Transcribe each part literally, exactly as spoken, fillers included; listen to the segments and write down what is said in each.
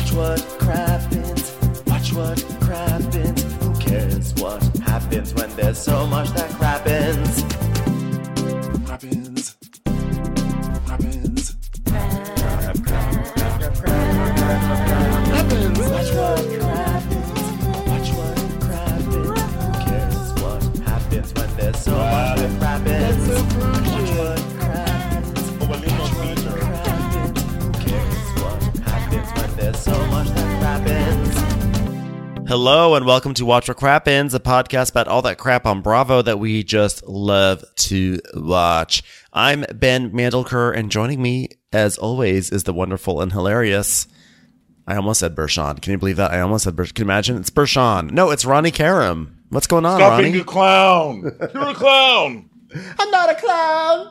Watch what crappens. Watch what crappens. Who cares what happens when there's so much that crappens? Crappens. Crappens. Crap, crap, crap, crap, crap, crap, crappens. Watch what crappens. Watch what crappens. Who cares what happens when there's so much that crappens? Watch what crappens. Watch what crappens. Who cares what happens when there's so much that crappens? Hello and welcome to Watch What Crappens, a podcast about all that crap on Bravo that we just love to watch. I'm Ben Mandelker, and joining me, as always, is the wonderful and hilarious... I almost said Bershawn. Can you believe that? I almost said Bershawn. Can you imagine? It's Bershawn. No, it's Ronnie Karam. What's going on, Stop Ronnie? being a clown. You're a clown. I'm not a clown.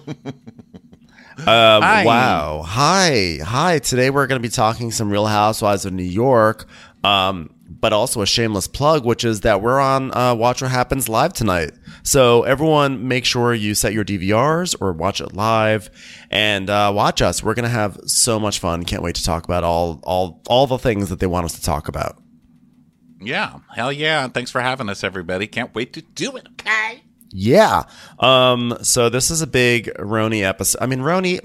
um, Hi. Wow. Hi. Hi. Today we're going to be talking some Real Housewives of New York, um, but also a shameless plug, which is that we're on uh, Watch What Happens live tonight. So everyone make sure you set your D V Rs or watch it live and uh, watch us. We're going to have so much fun. Can't wait to talk about all, all, all the things that they want us to talk about. Yeah. Hell yeah. Thanks for having us, everybody. Can't wait to do it. Okay. Yeah. Um, so this is a big Roni episode. I mean, Roni,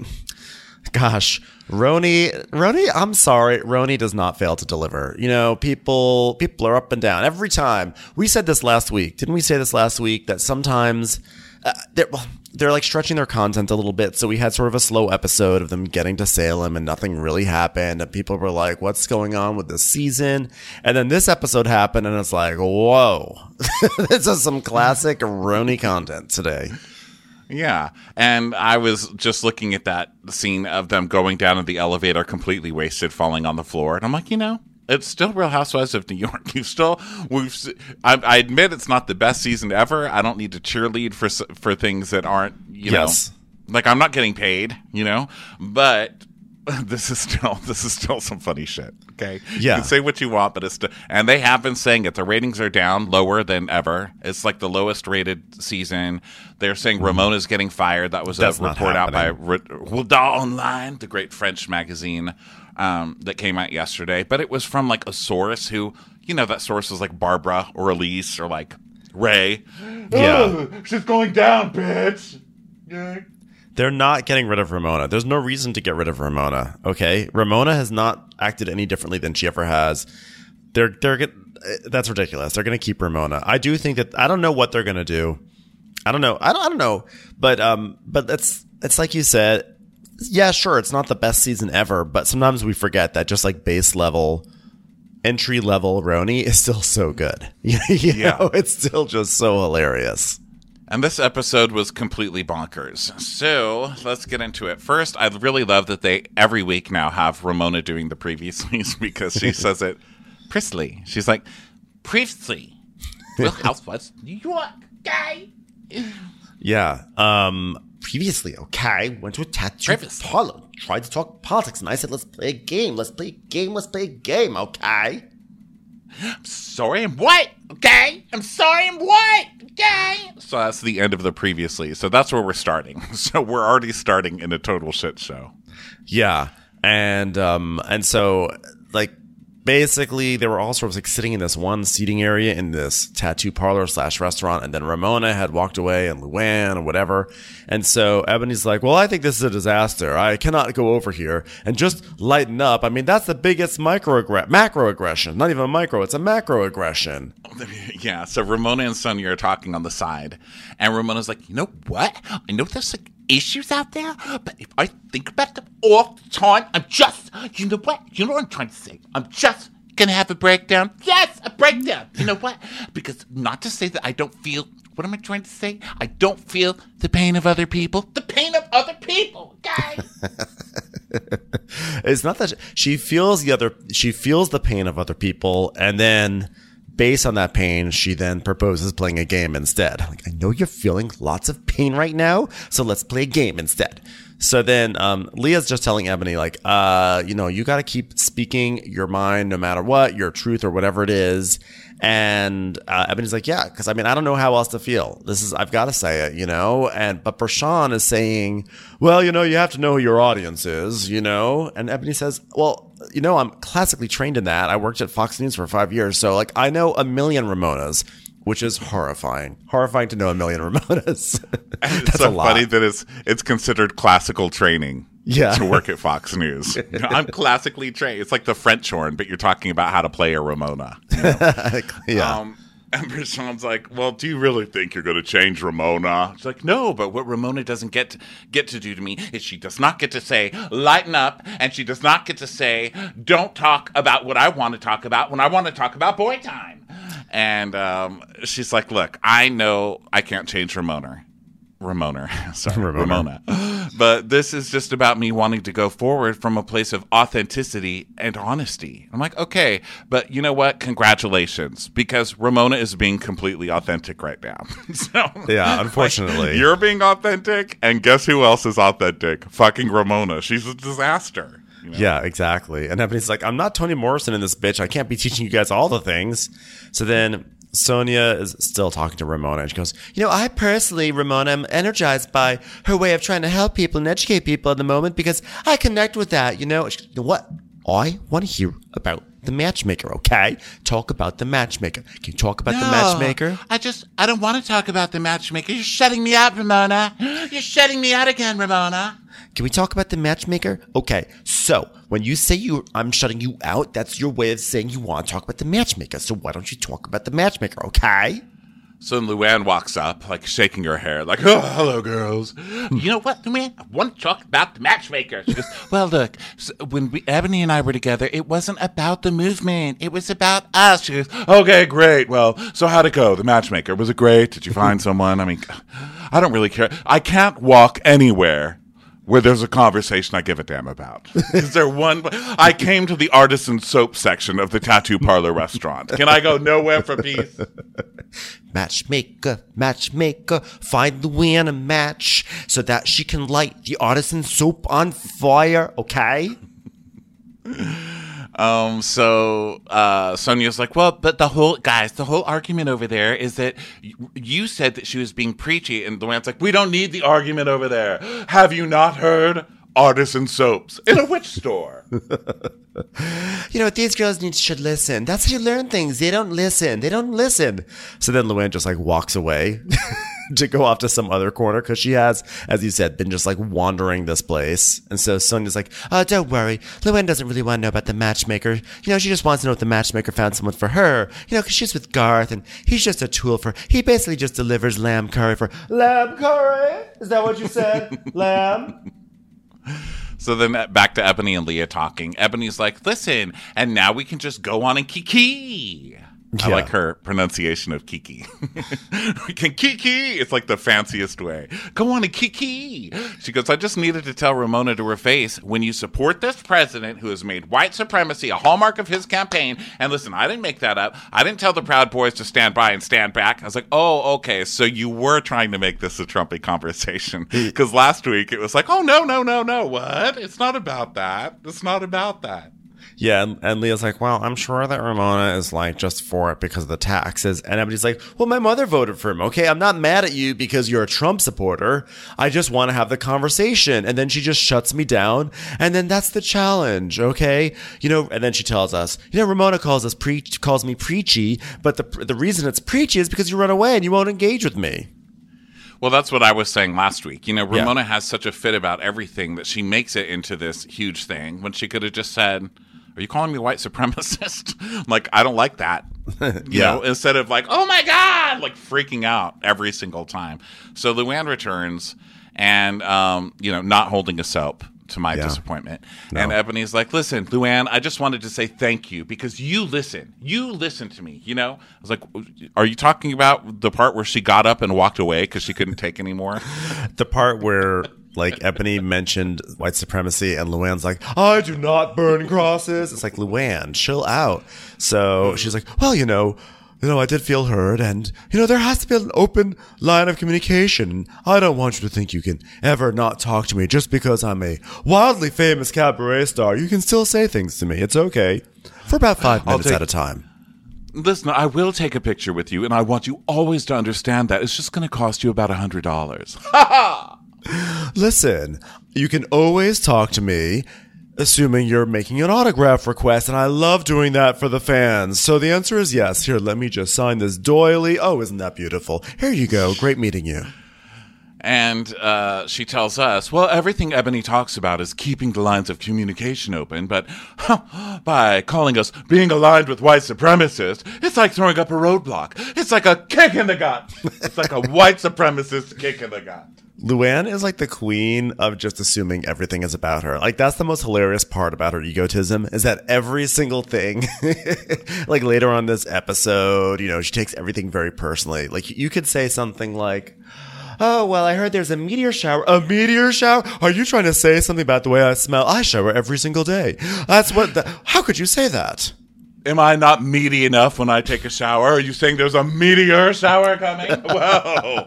gosh, Roni, Roni, I'm sorry. Roni does not fail to deliver. You know, people, people are up and down every time. We said this last week. Didn't we say this last week that sometimes uh, they're, they're like stretching their content a little bit. So we had sort of a slow episode of them getting to Salem and nothing really happened. And people were like, what's going on with this season? And then this episode happened and it's like, whoa, this is some classic Roni content today. Yeah. And I was just looking at that scene of them going down in the elevator completely wasted, falling on the floor. And I'm like, you know, it's still Real Housewives of New York. You still, we've, I, I admit it's not the best season ever. I don't need to cheerlead for for things that aren't, you Yes. know, like I'm not getting paid, you know, but this is still, this is still some funny shit. Okay. Yeah. You can say what you want, but it's still, and they have been saying it. The ratings are down lower than ever. It's like the lowest rated season. They're saying Ramona's getting fired. That was That's a not report out by happening. Redaw Online, the great French magazine um, that came out yesterday. But it was from like a source who, you know, that source was like Barbara or Elise or like Ray. Yeah. "Ugh, she's going down, bitch. Yeah. They're not getting rid of Ramona. There's no reason to get rid of Ramona. Okay. Ramona has not acted any differently than she ever has. They're, they're, get- that's ridiculous. They're going to keep Ramona. I do think that, I don't know what they're going to do. I don't know. I don't, I don't know. But, um, but that's, it's like you said, yeah, sure. It's not the best season ever, but sometimes we forget that just like base level, entry level Roni is still so good. you Yeah. know, it's still just so hilarious. And this episode was completely bonkers. So let's get into it. First, I really love that they every week now have Ramona doing the previouslys because she says it prissly. She's like, previously, Real Housewives, New York, guy. Yeah. Um, previously, okay, went to a tattoo Previously. parlor, tried to talk politics, and I said, let's play a game. Let's play a game. Let's play a game, okay? I'm sorry, I'm white, okay? I'm sorry, I'm white, okay? So that's the end of the previously. So that's where we're starting. So we're already starting in a total shit show. Yeah. And, um, and so, like, basically, they were all sort of like sitting in this one seating area in this tattoo parlor slash restaurant. And then Ramona had walked away and Luann or whatever. And so Ebony's like, well, I think this is a disaster. I cannot go over here and just lighten up. I mean, that's the biggest microaggression, macroaggression, not even a micro. It's a macroaggression. Yeah, so Ramona and Sonia are talking on the side. And Ramona's like, you know what? I know there's like issues out there, but if I think about them all the time, I'm just, you know what? You know what I'm trying to say? I'm just gonna have a breakdown. Yes, a breakdown. You know what? Because not to say that I don't feel, what am I trying to say? I don't feel the pain of other people. The pain of other people, guys. It's not that she, she feels the other, she feels the pain of other people, and then based on that pain, she then proposes playing a game instead. Like, I know you're feeling lots of pain right now, so let's play a game instead. So then um, Leah's just telling Ebony, like, uh, you know, you got to keep speaking your mind no matter what, your truth or whatever it is. And uh, Ebony's like, yeah, because I mean, I don't know how else to feel. This is, I've got to say it, you know. And but Bershawn is saying, well, you know, you have to know who your audience is, you know. And Ebony says, well, you know, I'm classically trained in that. I worked at Fox News for five years. So, like, I know a million Ramonas, which is horrifying. Horrifying to know a million Ramonas. That's It's so a lot. funny that it's, it's considered classical training Yeah. to work at Fox News. You know, I'm classically trained. It's like the French horn, but you're talking about how to play a Ramona. You know? yeah. Um, and Brishon's like, well, do you really think you're going to change Ramona? She's like, no, but what Ramona doesn't get to, get to do to me is she does not get to say, lighten up, and she does not get to say, don't talk about what I want to talk about when I want to talk about boy time. And um, she's like, look, I know I can't change Ramona. Ramona, sorry, Ramona. Ramona. But this is just about me wanting to go forward from a place of authenticity and honesty. I'm like, okay, but you know what? Congratulations, because Ramona is being completely authentic right now. so, Yeah, unfortunately. like, you're being authentic, and guess who else is authentic? Fucking Ramona. She's a disaster. You know? Yeah, exactly. And Ebony's like, I'm not Toni Morrison in this bitch. I can't be teaching you guys all the things. So then Sonia is still talking to Ramona, and she goes, you know, I personally, Ramona, am energized by her way of trying to help people and educate people at the moment because I connect with that, you know. She goes, you know what? I want to hear about the matchmaker, okay? Talk about the matchmaker. Can you talk about the matchmaker? I just, I don't want to talk about the matchmaker. You're shutting me out, Ramona. You're shutting me out again, Ramona. Can we talk about the matchmaker? Okay, so when you say you, I'm shutting you out, that's your way of saying you want to talk about the matchmaker. So why don't you talk about the matchmaker, okay? So then Luann walks up, like shaking her hair, like, oh, hello, girls. You know what, Luann? I want to talk about the matchmaker. She goes, well, look, so when we, Ebony and I were together, it wasn't about the movement. It was about us. She goes, okay, great. Well, so how'd it go? The matchmaker, was it great? Did you find someone? I mean, I don't really care. I can't walk anywhere where there's a conversation I give a damn about. Is there one? I came to the artisan soap section of the tattoo parlor restaurant. Can I go nowhere for peace? Matchmaker, matchmaker, find Luann a match so that she can light the artisan soap on fire, okay? Um, so, uh, Sonia's like, well, but the whole, guys, the whole argument over there is that y- you said that she was being preachy, and Luann's like, we don't need the argument over there. Have you not heard artisan soaps in a witch store? You know what? These girls need should listen. That's how you learn things. They don't listen. They don't listen. So then Luann just like walks away to go off to some other corner because she has, as you said, been just like wandering this place. And so Sonia's like, oh, don't worry. Luann doesn't really want to know about the matchmaker. You know, she just wants to know if the matchmaker found someone for her. You know, because she's with Garth and he's just a tool for, he basically just delivers lamb curry for, lamb curry? Is that what you said? Lamb? So then uh, back to Ebony and Leah talking. Ebony's like, listen, and now we can just go on and kiki. I Yeah. like her pronunciation of kiki. We can kiki. It's like the fanciest way. Go on and kiki. She goes, I just needed to tell Ramona to her face, when you support this president who has made white supremacy a hallmark of his campaign, and listen, I didn't make that up. I didn't tell the Proud Boys to stand by and stand back. I was like, oh, okay, so you were trying to make this a Trumpy conversation. Because last week it was like, oh, no, no, no, no, what? It's not about that. It's not about that. Yeah, and, and Leah's like, well, I'm sure that Ramona is like just for it because of the taxes. And everybody's like, well, my mother voted for him. Okay, I'm not mad at you because you're a Trump supporter. I just want to have the conversation. And then she just shuts me down. And then that's the challenge, okay? You know, and then she tells us, you know, Ramona calls us pre- calls me preachy, but the the reason it's preachy is because you run away and you won't engage with me. Well, that's what I was saying last week. You know, Yeah. Ramona has such a fit about everything that she makes it into this huge thing when she could have just said, are you calling me white supremacist? Like, I don't like that. You Yeah. know, instead of like, oh my God, like freaking out every single time. So Luann returns and, um, you know, not holding a soap, to my Yeah. disappointment. And Ebony's like, listen, Luann, I just wanted to say thank you because you listen. You listen to me, you know? I was like, are you talking about the part where she got up and walked away because she couldn't take anymore? The part where like Ebony mentioned white supremacy and Luann's like, I do not burn crosses. It's like, Luann, chill out. So she's like, well, you know, you know, I did feel heard and, you know, there has to be an open line of communication. I don't want you to think you can ever not talk to me just because I'm a wildly famous cabaret star. You can still say things to me. It's okay. For about five I'll minutes take- at a time. Listen, I will take a picture with you, and I want you always to understand that it's just going to cost you about a hundred dollars. Listen, you can always talk to me assuming you're making an autograph request, and I love doing that for the fans. So the answer is yes. Here, let me just sign this doily. Oh, isn't that beautiful? Here you go. Great meeting you. And uh, she tells us, well, everything Ebony talks about is keeping the lines of communication open, but huh, by calling us being aligned with white supremacists, it's like throwing up a roadblock. It's like a kick in the gut. It's like a white supremacist kick in the gut. Luann is like the queen of just assuming everything is about her. Like, that's the most hilarious part about her egotism, is that every single thing, like later on this episode, you know, she takes everything very personally. Like, you could say something like, oh, well, I heard there's a meteor shower. A meteor shower? Are you trying to say something about the way I smell? I shower every single day. That's what, the, how could you say that? Am I not meaty enough when I take a shower? Are you saying there's a meteor shower coming? Whoa.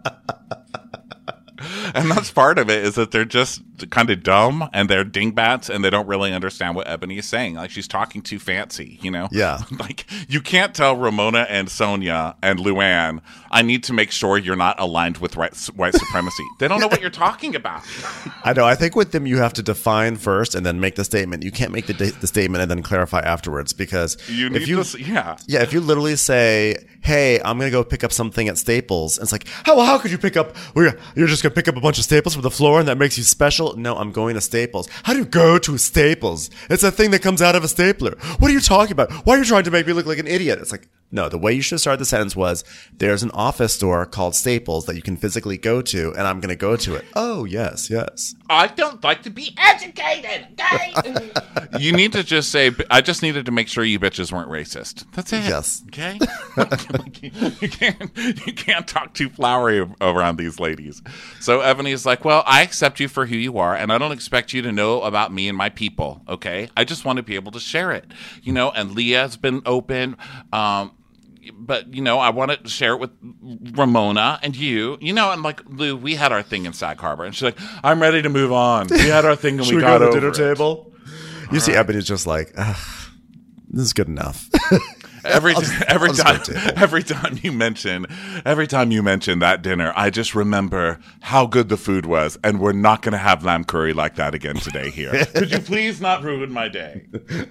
And that's part of it, is that they're just kind of dumb and they're dingbats and they don't really understand what Ebony is saying. Like, she's talking too fancy, you know? Yeah. Like, you can't tell Ramona and Sonia and Luann, I need to make sure you're not aligned with white, white supremacy. They don't know what you're talking about. I know. I think with them, you have to define first and then make the statement. You can't make the, the statement and then clarify afterwards, because You need if you, this, yeah. Yeah, if you literally say, hey, I'm going to go pick up something at Staples, and it's like, how, well, how could you pick up, well, you're just going to pick up a bunch of Staples from the floor and that makes you special? No, I'm going to Staples. How do you go to Staples? It's a thing that comes out of a stapler. What are you talking about? Why are you trying to make me look like an idiot? It's like, no, the way you should start the sentence was, there's an office store called Staples that you can physically go to, and I'm going to go to it. Oh, yes, yes. I don't like to be educated, okay? You need to just say, I just needed to make sure you bitches weren't racist. That's it. Yes. Okay? you, can't, you can't talk too flowery around these ladies. So Ebony's like, well, I accept you for who you are, and I don't expect you to know about me and my people, okay? I just want to be able to share it. You know, and Leah's been open. Um, But, you know, I want to share it with Ramona and you. You know, and like, Lou, we had our thing in Sag Harbor. And she's like, I'm ready to move on. We had our thing and Should we we got go to the over dinner it. table? You All see right. Ebony's just like, ugh, this is good enough. Every, I'll just- every I'll just time, go to the table. every time you mention, every time you mention that dinner, I just remember how good the food was. And we're not going to have lamb curry like that again today here. Could you please not ruin my day?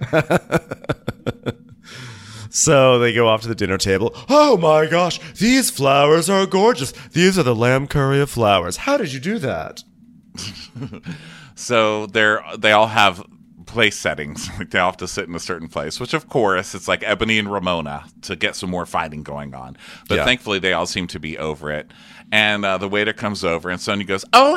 So they go off to the dinner table. Oh my gosh, these flowers are gorgeous. These are the lamb curry of flowers. How did you do that? So they're they all have place settings. Like, they all have to sit in a certain place, which of course it's like Ebony and Ramona to get some more fighting going on. But Yeah. thankfully they all seem to be over it. And uh, the waiter comes over and Sonia goes, oh,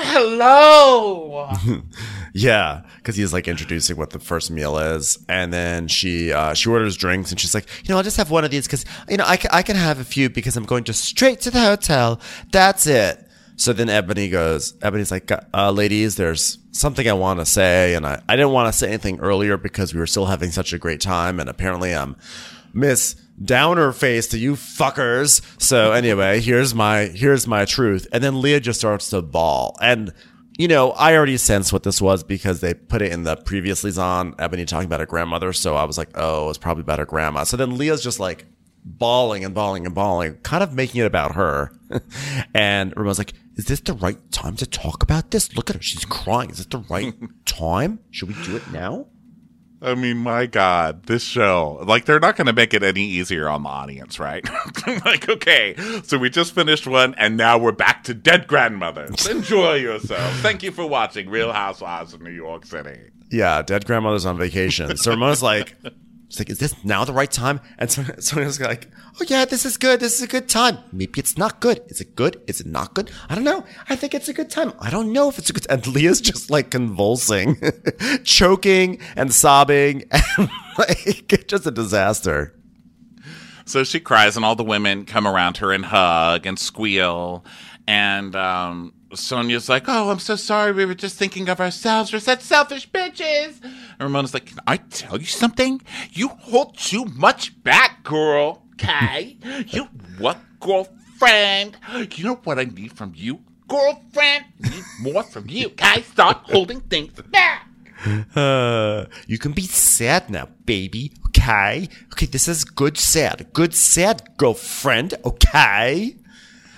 hello. Yeah, because he's like introducing what the first meal is, and then she uh, she orders drinks, and she's like, you know, I'll just have one of these because you know I can, I can have a few because I'm going just straight to the hotel. That's it. So then Ebony goes, Ebony's like, uh, ladies, there's something I want to say, and I, I didn't want to say anything earlier because we were still having such a great time, and apparently I'm Miss Downer face to you fuckers. So anyway, here's my here's my truth. And then Leah just starts to bawl. And you know, I already sensed what this was because they put it in the previously on Ebony talking about her grandmother. So I was like, oh, it's probably about her grandma. So then Leah's just like bawling and bawling and bawling, kind of making it about her. And Ramon's like, is this the right time to talk about this? Look at her. She's crying. Is this the right time? Should we do it now? I mean, my God, this show, like, they're not going to make it any easier on the audience, right? Like, okay, so we just finished one, and now we're back to dead grandmothers. Enjoy yourself. Thank you for watching Real Housewives of New York City. Yeah, dead grandmother's on vacation. So Ramona's like, she's like, is this now the right time? And so Sonia's like, oh yeah, this is good. This is a good time. Maybe it's not good. Is it good? Is it not good? I don't know. I think it's a good time. I don't know if it's a good time. And Leah's just like convulsing, choking and sobbing. And like, just a disaster. So she cries, and all the women come around her and hug and squeal. And um, Sonia's like, oh, I'm so sorry. We were just thinking of ourselves. We're such selfish bitches. And Ramona's like, can I tell you something? You hold too much back, girl. Okay? You what, girlfriend? You know what I need from you, girlfriend? I need more from you. Okay? Stop holding things back. Uh, you can be sad now, baby. Okay? Okay, this is good sad. Good sad, girlfriend. Okay?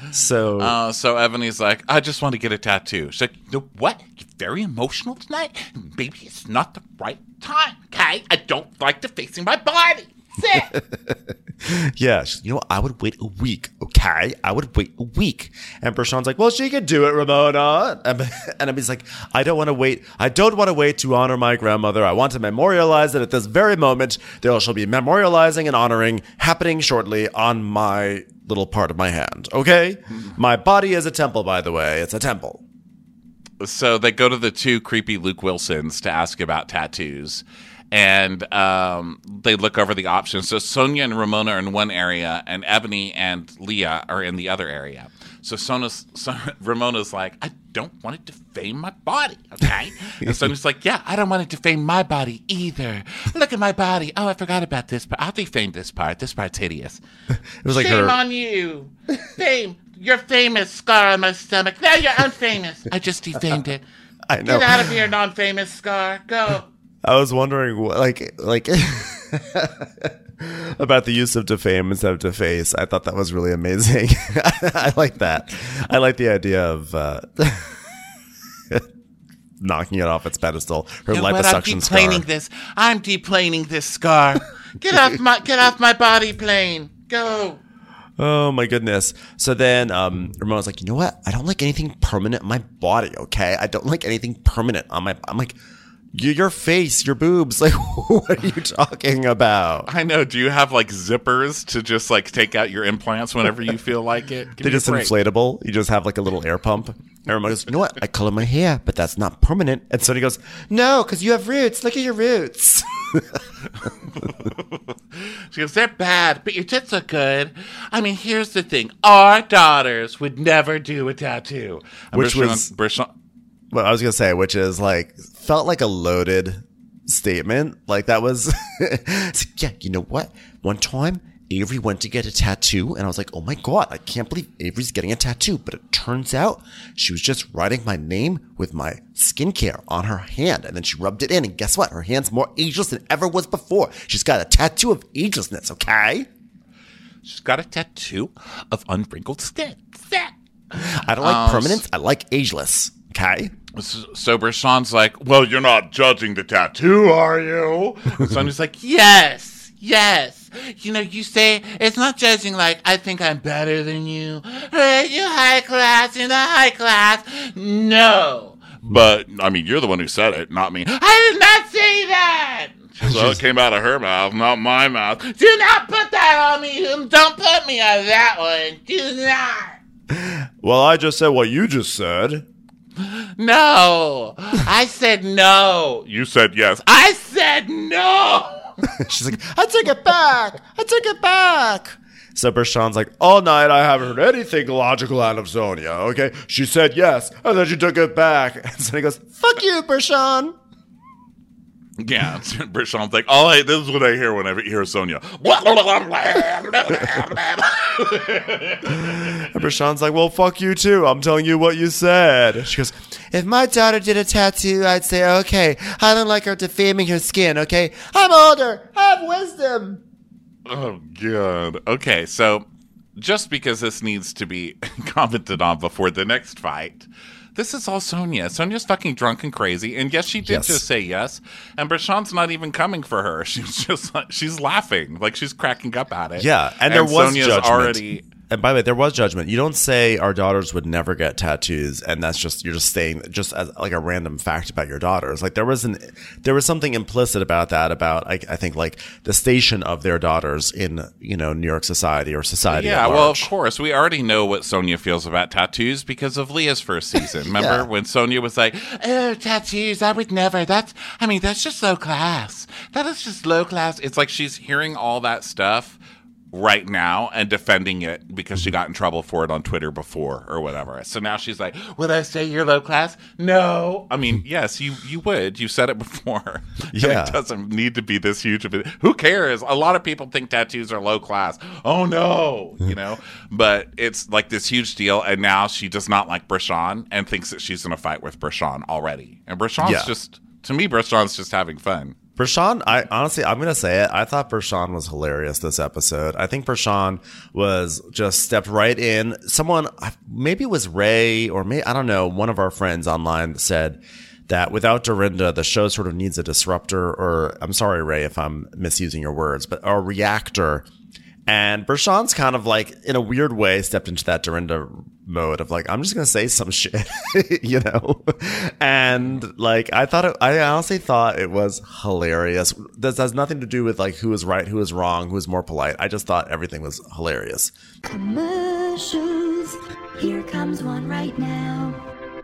So, Uh, so Ebony's like, I just want to get a tattoo. She's like, you know what? You're very emotional tonight. Maybe it's not the right time, okay? I don't like defacing my body. Sit. yeah, she's, you know what? I would wait a week, okay? I would wait a week. And Bershawn's like, well, she can do it, Ramona. And, and Ebony's like, I don't want to wait. I don't want to wait to honor my grandmother. I want to memorialize it at this very moment. There shall be memorializing and honoring happening shortly on my little part of my hand, okay? My body is a temple, by the way. It's a temple. So they go to the two creepy Luke Wilsons to ask about tattoos. And um, they look over the options. So Sonia and Ramona are in one area, and Ebony and Leah are in the other area. So, Sona's, so Ramona's like, I don't want to defame my body, okay? And Sonia's like, yeah, I don't want to defame my body either. Look at my body. Oh, I forgot about this part. I'll defame this part. This part's hideous. It was like Shame her. on you. Fame. You're famous, scar on my stomach. Now you're unfamous. I just defamed it. I know. Get out of here, non-famous scar. Go. I was wondering, wh- like, like about the use of defame instead of deface. I thought that was really amazing. I like that. I like the idea of uh, knocking it off its pedestal. Her You know what? I'm liposuction scar. deplaning this. I'm deplaning this scar. Get off my get off my body plane. Go. Oh my goodness. So then um, Ramona's like, you know what? I don't like anything permanent in my body. Okay, I don't like anything permanent on my. I'm like. Your face, your boobs, like, what are you talking about? I know. Do you have like zippers to just like take out your implants whenever you feel like it? Give They're me a just break. inflatable. You just have like a little air pump. And Ramona goes, you know what? I color my hair, but that's not permanent. And Sonia goes, no, because you have roots. Look at your roots. She goes, they're bad, but your tits look good. I mean, here's the thing. Our daughters would never do a tattoo. And Which Brishon- was- Brishon- Well, I was going to say, which is like, felt like a loaded statement. Like that was, it's like, yeah, you know what? One time, Avery went to get a tattoo, and I was like, oh my God, I can't believe Avery's getting a tattoo. But it turns out she was just writing my name with my skincare on her hand, and then she rubbed it in, and guess what? Her hand's more ageless than ever was before. She's got a tattoo of agelessness, okay? She's got a tattoo of unwrinkled skin. Sit. I don't like Um, permanence. I like ageless, okay? So Brishon's like, well, you're not judging the tattoo, are you? And Sonia's like, yes, yes. You know, you say, it's not judging like, I think I'm better than you. Hey, you high class, you're the high class. No. But, I mean, you're the one who said it, not me. I did not say that. Well, it came out of her mouth, not my mouth. Do not put that on me. Don't put me on that one. Do not. Well, I just said what you just said. No. I said no. You said yes. I said no. She's like, I take it back. I take it back. So Bershon's like, all night I haven't heard anything logical out of Sonia, okay? She said yes, and then she took it back. And Sonia goes, fuck you, Bershon. Yeah, Brishon's like, all I, this is what I hear when I hear Sonia. And Bershon's like, well, fuck you too. I'm telling you what you said. She goes, if my daughter did a tattoo, I'd say, okay, I don't like her defaming her skin, okay? I'm older. I have wisdom. Oh, God. Okay, so just because this needs to be commented on before the next fight, this is all Sonia. Sonia's fucking drunk and crazy. And yes, she did Yes. just say yes. And Brishon's not even coming for her. She's just like, she's laughing. Like she's cracking up at it. Yeah, and there was Sonia's judgment. already. And by the way, there was judgment. You don't say our daughters would never get tattoos, and that's just you're just saying just as like a random fact about your daughters. Like there was an there was something implicit about that about I, I think like the station of their daughters in you know New York society or society. Yeah, at well, of large. course. We already know what Sonia feels about tattoos because of Leah's first season. Remember Yeah. when Sonia was like, oh, tattoos, I would never. That's, I mean, that's just low class. That is just low class. It's like she's hearing all that stuff right now and defending it because she got in trouble for it on Twitter before or whatever. So now she's like, would I say you're low class? No. I mean, yes, you, you would. You said it before. Yeah. And it doesn't need to be this huge of it. Who cares? A lot of people think tattoos are low class. Oh, no. You know? But it's like this huge deal. And now she does not like Brishon and thinks that she's in a fight with Brishon already. And Brishon's Yeah. just, to me, Brishon's just having fun. Bershawn, I honestly, I'm gonna say it. I thought Bershawn was hilarious this episode. I think Bershawn was just stepped right in. Someone, maybe it was Ray or maybe I don't know. One of our friends online said that without Dorinda, the show sort of needs a disruptor, or I'm sorry, Ray, if I'm misusing your words, but a reactor. And Bershawn's kind of like, in a weird way, stepped into that Dorinda mode of like, I'm just going to say some shit, you know? And like, I thought, it, I honestly thought it was hilarious. This has nothing to do with like who is right, who is wrong, who is more polite. I just thought everything was hilarious. Commercials. Here comes one right now.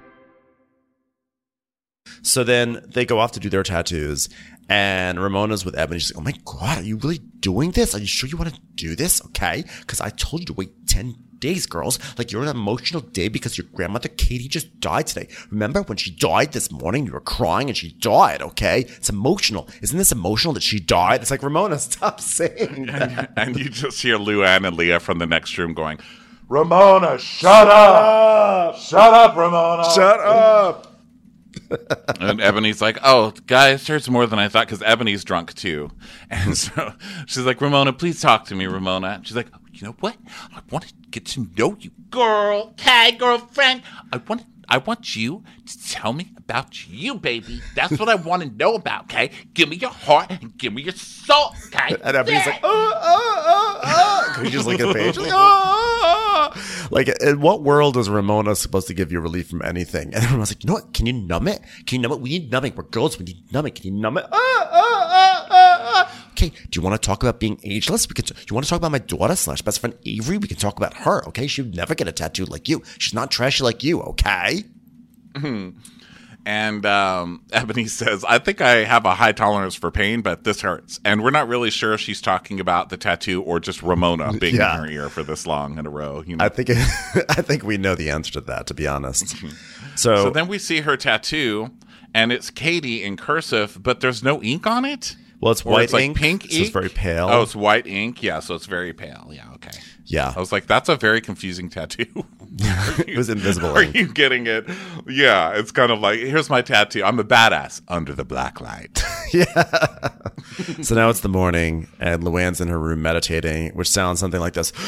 So then they go off to do their tattoos, and Ramona's with Ebony. She's like, oh my God, are you really doing this? Are you sure you want to do this? Okay. Because I told you to wait ten days, girls. Like, you're on an emotional day because your grandmother Katie just died today. Remember when she died this morning? You were crying and she died, okay? It's emotional. Isn't this emotional that she died? It's like, Ramona, stop saying that. And, and you just hear Luann and Leah from the next room going, Ramona, shut up! Shut up, Ramona! Shut up! and Ebony's like, oh, guys, there's more than I thought, because Ebony's drunk too. And so she's like, Ramona, please talk to me, Ramona. And she's like, oh, you know what? I want to get to know you, girl. Hey, girlfriend. I want I want you to tell me about you, baby. That's what I want to know about, okay? Give me your heart and give me your soul, okay? And Ebony's like, oh, oh, oh, oh. Can you just look at Paige? Like, oh, oh. Like, in what world is Ramona supposed to give you relief from anything? And everyone's like, you know what? Can you numb it? Can you numb it? We need numbing. We're girls. We need numbing. Can you numb it? Oh, oh, oh, oh, oh. Okay, do you want to talk about being ageless? We could. You want to talk about my daughter slash best friend Avery? We can talk about her, okay? She would never get a tattoo like you. She's not trashy like you, okay? Mm-hmm. And um, Ebony says, I think I have a high tolerance for pain, but this hurts. And we're not really sure if she's talking about the tattoo or just Ramona being Yeah. in her ear for this long in a row. You know? I think. It, I think we know the answer to that, to be honest. So, So then we see her tattoo, and it's Katie in cursive, but there's no ink on it. well, it's Or white it's like ink. pink so ink. it's very pale. Oh, it's white ink. Yeah, so it's very pale. Yeah, okay. yeah. I was like, that's a very confusing tattue. It was invisible Are ink. you getting it? Yeah, it's kind of like, here's my tattoo. I'm a badass under the black light. So now it's the morning, and Luann's in her room meditating, which sounds something like this.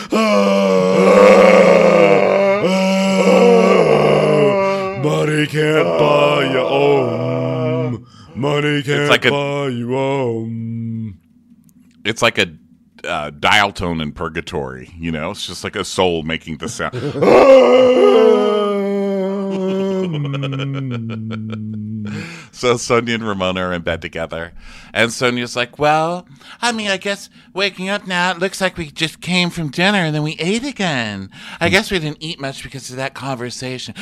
Money can't buy you home. Money can't like a- buy you home. It's like a uh, dial tone in purgatory, you know? It's just like a soul making the sound. So Sonia and Ramona are in bed together. And Sonia's like, well, I mean, I guess waking up now, it looks like we just came from dinner and then we ate again. I guess we didn't eat much because of that conversation.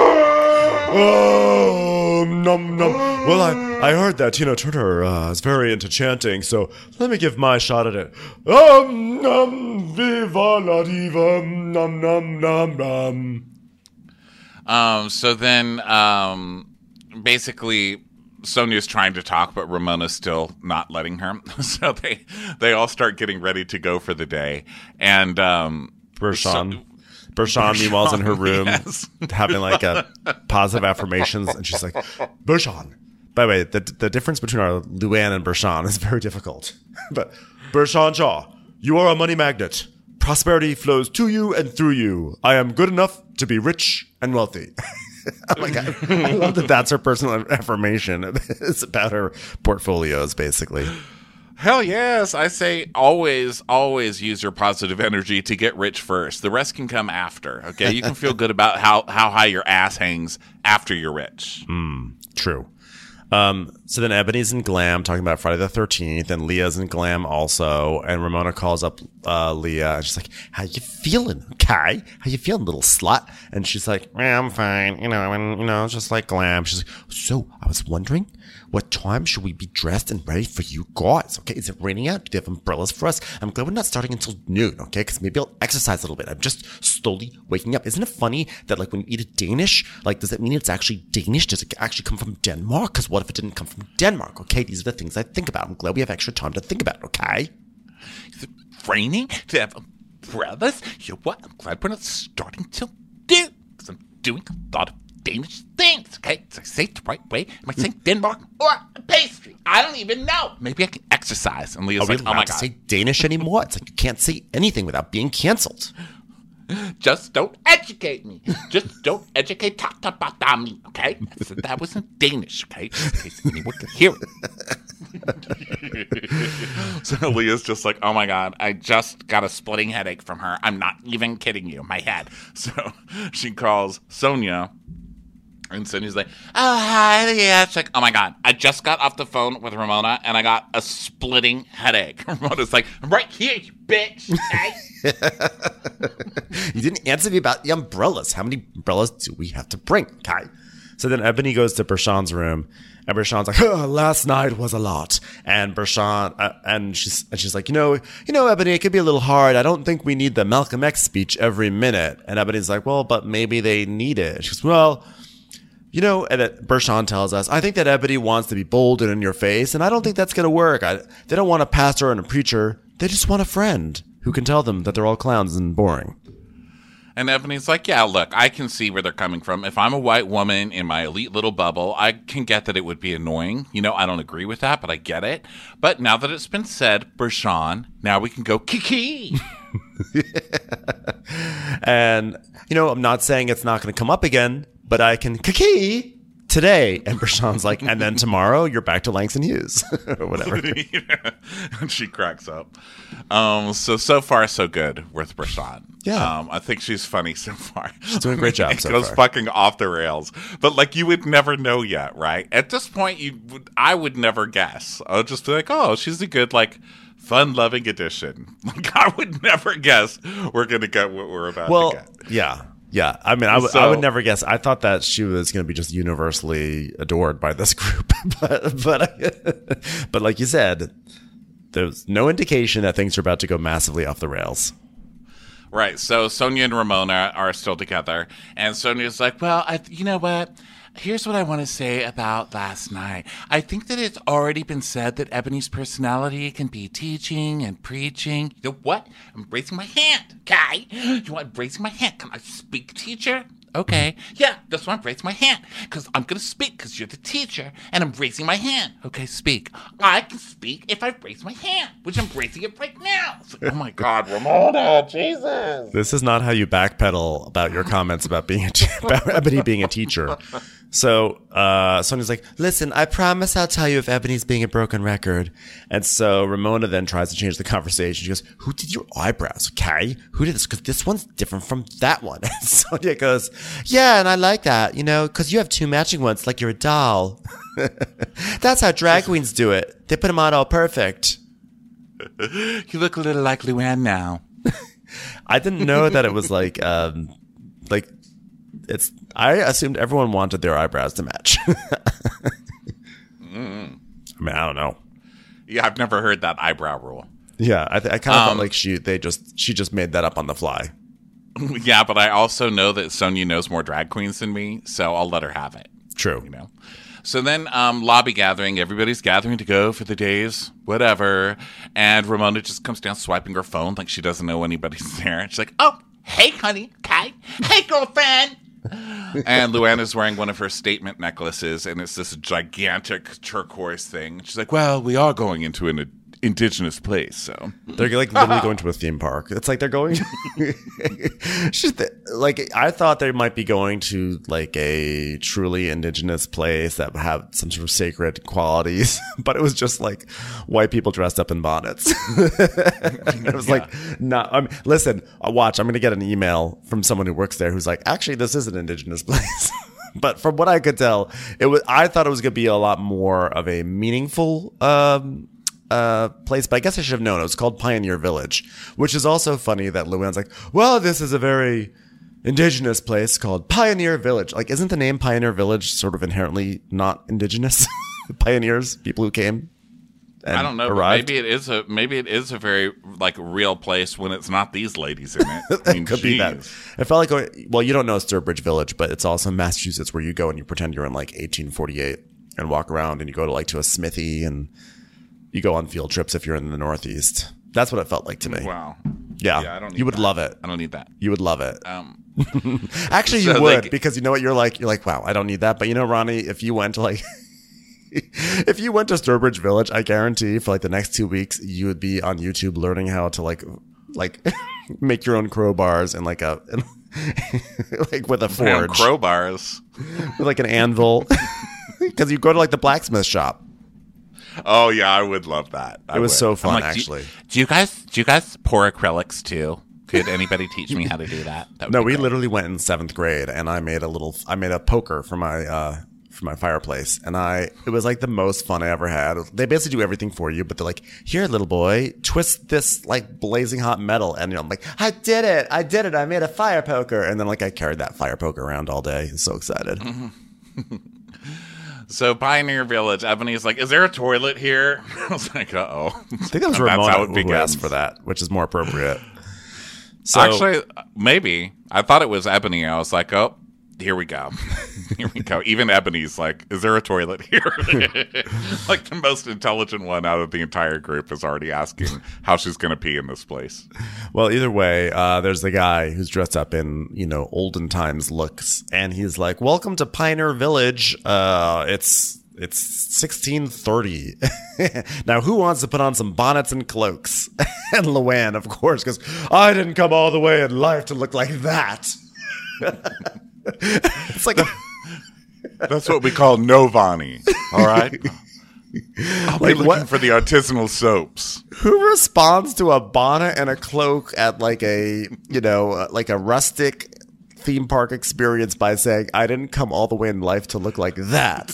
Oh, num num. Well, I, I heard that Tina Turner uh, is very into chanting, so let me give my shot at it. Um, num, viva la diva, num, num, num, num. Um, so then, um, basically, Sonia's trying to talk, but Ramona's still not letting her. So they they all start getting ready to go for the day, and um, Bershawn. so- Bershawn, meanwhile's in her room yes. having like a positive affirmations, and she's like, Bershawn. By the way, the the difference between our Luann and Bershawn is very difficult. But Bershawn Shaw, you are a money magnet. Prosperity flows to you and through you. I am good enough to be rich and wealthy. Oh my God. I love that that's her personal affirmation. It's about her portfolios, basically. Hell yes. I say always, always use your positive energy to get rich first. The rest can come after. Okay. You can feel good about how, how high your ass hangs after you're rich. True. Um, so then Ebony's in Glam talking about Friday the thirteenth, and Leah's in Glam also, and Ramona calls up uh, Leah, and she's like, how you feeling, okay? How you feeling, little slut? And she's like, yeah, I'm fine, you know, and, you know, just like Glam. She's like, so, I was wondering, what time should we be dressed and ready for you guys, okay? Is it raining out? Do they have umbrellas for us? I'm glad we're not starting until noon, okay? Because maybe I'll exercise a little bit. I'm just slowly waking up. Isn't it funny that, like, when you eat a Danish, like, does it mean it's actually Danish? Does it actually come from Denmark? Because what if it didn't come from Denmark, okay? These are the things I think about. I'm glad we have extra time to think about, okay? Is it raining? Do they have umbrellas? You know what? I'm glad we're not starting till noon because I'm doing a lot of Danish things, okay? So I say it the right way. Am I saying Denmark or pastry? I don't even know. Maybe I can exercise. And Leah's Are we like, oh allowed my to God. say Danish anymore? It's like you can't say anything without being canceled. Just don't educate me. Just don't educate talk about me, okay? I said that wasn't Danish, okay? Just in case anyone could hear it. So Leah's just like, oh my God, I just got a splitting headache from her. I'm not even kidding you. My head. So she calls Sonia. And Sonia's like, oh, hi, yeah. She's like, oh my God, I just got off the phone with Ramona and I got a splitting headache. Ramona's like, I'm right here, you bitch. Okay? You didn't answer me about the umbrellas. How many umbrellas do we have to bring? Okay. So then Ebony goes to Bershon's room, and Bershon's like, oh, last night was a lot. And Bershon, uh, and she's and she's like, you know, you know, Ebony, it could be a little hard. I don't think we need the Malcolm X speech every minute. And Ebony's like, well, but maybe they need it. She goes, well, you know, and it, Bershon tells us, I think that Ebony wants to be bold and in your face, and I don't think that's going to work. I, they don't want a pastor and a preacher. They just want a friend who can tell them that they're all clowns and boring. And Ebony's like, yeah, look, I can see where they're coming from. If I'm a white woman in my elite little bubble, I can get that it would be annoying. You know, I don't agree with that, but I get it. But now that it's been said, Bershon, now we can go kiki. And, you know, I'm not saying it's not going to come up again, but I can kiki today. And Bershon's like, and then tomorrow you're back to Langston Hughes or whatever. Yeah. And she cracks up. Um, so, so far, so good with Bershon. Yeah. Um, I think she's funny so far. She's doing a great job It so goes far. fucking off the rails. But, like, you would never know yet, right? At this point, you would, I would never guess. I would just be like, oh, she's a good, like, fun-loving addition. Like, I would never guess we're going to get what we're about Well, to get. yeah. Yeah. I mean, I would- So- I would never guess. I thought that she was going to be just universally adored by this group. but, but, but like you said, there's no indication that things are about to go massively off the rails. Right. So Sonia and Ramona are still together. And Sonia's like, well, I, you know what? Here's what I want to say about last night. I think that it's already been said that Ebony's personality can be teaching and preaching. You know what? I'm raising my hand, okay? You want raising my hand? Can I speak, teacher? Okay. Yeah, that's why I'm raising my hand. Because I'm going to speak because you're the teacher. And I'm raising my hand. Okay, speak. I can speak if I raise my hand, which I'm raising it right now. It's like, oh my God, Ramona, Jesus. This is not how you backpedal about your comments about being a te- about Ebony being a teacher. So uh, Sonia's like, listen, I promise I'll tell you if Ebony's being a broken record. And so Ramona then tries to change the conversation. She goes, who did your eyebrows? Okay. Who did this? Because this one's different from that one. And Sonia goes, yeah, and I like that, you know, because you have two matching ones like you're a doll. That's how drag queens do it. They put them on all perfect. You look a little like Luann now. I didn't know that it was like, um, like, it's. I assumed everyone wanted their eyebrows to match. mm. I mean, I don't know. Yeah, I've never heard that eyebrow rule. Yeah, I, th- I kind of Um, felt like she they just she just made that up on the fly. Yeah, but I also know that Sonia knows more drag queens than me, so I'll let her have it. True. You know. So then, um, lobby gathering. Everybody's gathering to go for the days, whatever. And Ramona just comes down swiping her phone like she doesn't know anybody's there. She's like, "Oh, hey, honey, okay, hey, girlfriend." And Luann is wearing one of her statement necklaces, and it's this gigantic turquoise thing. She's like, well, we are going into an ad- indigenous place, so. They're like literally going to a theme park. It's like they're going. She's the, like I thought they might be going to like a truly indigenous place that would have some sort of sacred qualities, but it was just like white people dressed up in bonnets. It was like, no. I mean, listen, uh, watch. I'm going to get an email from someone who works there who's like, actually, this is an indigenous place. But from what I could tell, it was. I thought it was going to be a lot more of a meaningful um, uh, place. But I guess I should have known. It was called Pioneer Village, which is also funny that Luann's like, well, this is a very indigenous place called Pioneer Village. Like, isn't the name Pioneer Village sort of inherently not indigenous? Pioneers, people who came. And I don't know, but arrived. maybe it is a maybe it is a very like real place when it's not these ladies in it. I mean, It could be that. jeez. It felt like going, well, you don't know Sturbridge Village, but it's also Massachusetts where you go and you pretend you're in like eighteen forty-eight and walk around and you go to like to a smithy and you go on field trips if you're in the Northeast. That's what it felt like to me. Wow. Yeah, Yeah, I don't. Need you would that. love it. I don't need that. You would love it. Um, Actually, you So, would like- because you know what you're like. You're like, wow, I don't need that. But you know, Ronnie, if you went to like, if you went to Sturbridge Village, I guarantee for like the next two weeks, you would be on YouTube learning how to like, like, make your own crowbars and like a, and, like with a Damn, forge, crowbars. with like an anvil, because you go to like the blacksmith shop. Oh yeah, I would love that. I It was would. so I'm fun, like, do you- actually. Do you, guys? Do you guys pour acrylics too? Could anybody teach me how to do that? that would No, be we great. literally went in seventh grade, and I made a little. I made a poker for my uh for my fireplace, and I it was like the most fun I ever had. They basically do everything for you, but they're like, "Here, little boy, twist this like blazing hot metal," and you know, I'm like, "I did it! I did it! I made a fire poker!" And then like I carried that fire poker around all day. So excited. So Pioneer Village, Ebony's like, "Is there a toilet here?" I was like, "Uh oh." I think that was That's Ramona how it who begins. asked for that, which is more appropriate. So, Actually, maybe I thought it was Ebony. I was like, "Oh, here we go, here we go." Even Ebony's like, "Is there a toilet here?" Like the most intelligent one out of the entire group is already asking how she's going to pee in this place. well, either way, uh, there's the guy who's dressed up in, you know, olden times looks, and he's like, "Welcome to Pioneer Village. Uh, it's it's sixteen thirty. Now, who wants to put on some bonnets and cloaks?" And Luann, of course, goes, "I didn't come all the way in life to look like that." It's like, That's what we call Novani. All right, I'll be Like looking what- for the artisanal soaps. who responds to a bonnet and a cloak at like a, you know, uh, like a rustic theme park experience by saying, "I didn't come all the way in life to look like that"?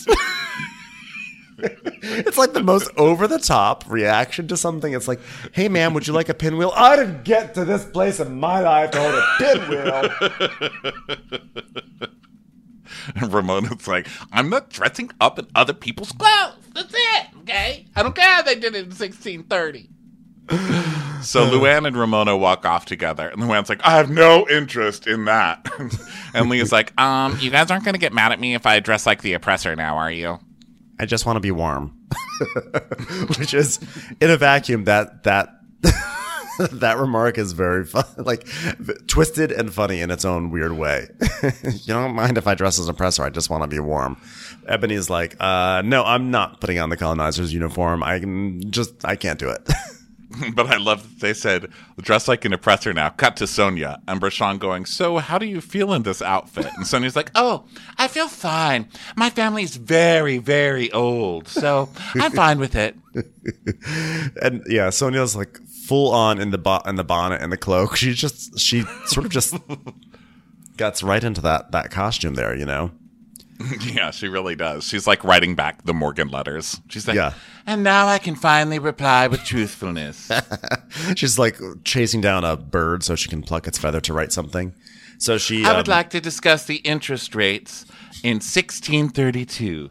It's like the most over the top reaction to something. It's like, "Hey, ma'am, would you like a pinwheel?" "I didn't get to this place in my life to hold a pinwheel." And Ramona's like, "I'm not dressing up in other people's clothes. That's it, okay? I don't care how they did it in sixteen thirty. So Luann and Ramona walk off together, and Luann's like, "I have no interest in that." And Leah's like, um, "You guys aren't going to get mad at me if I dress like the oppressor now, are you?" "I just want to be warm." Which is, in a vacuum, that that that remark is very fun, like twisted and funny in its own weird way. "You don't mind if I dress as an oppressor? I just want to be warm." Ebony's like, uh, "No, I'm not putting on the colonizer's uniform. I can just, I can't do it." But I love that they said, "Dress like an oppressor now." Cut to Sonia and Brashan going, "So how do you feel in this outfit?" And Sonia's like, "Oh, I feel fine. My family's very, very old, so I'm fine with it." And yeah, Sonia's like full on in the bo- in the bonnet and the cloak. She just, she sort of just gets right into that that costume there, you know. Yeah, she really does. She's like writing back the Morgan letters. She's like, Yeah. "And now I can finally reply with truthfulness." She's like chasing down a bird so she can pluck its feather to write something. So she, I would um, like to discuss the interest rates in sixteen thirty-two.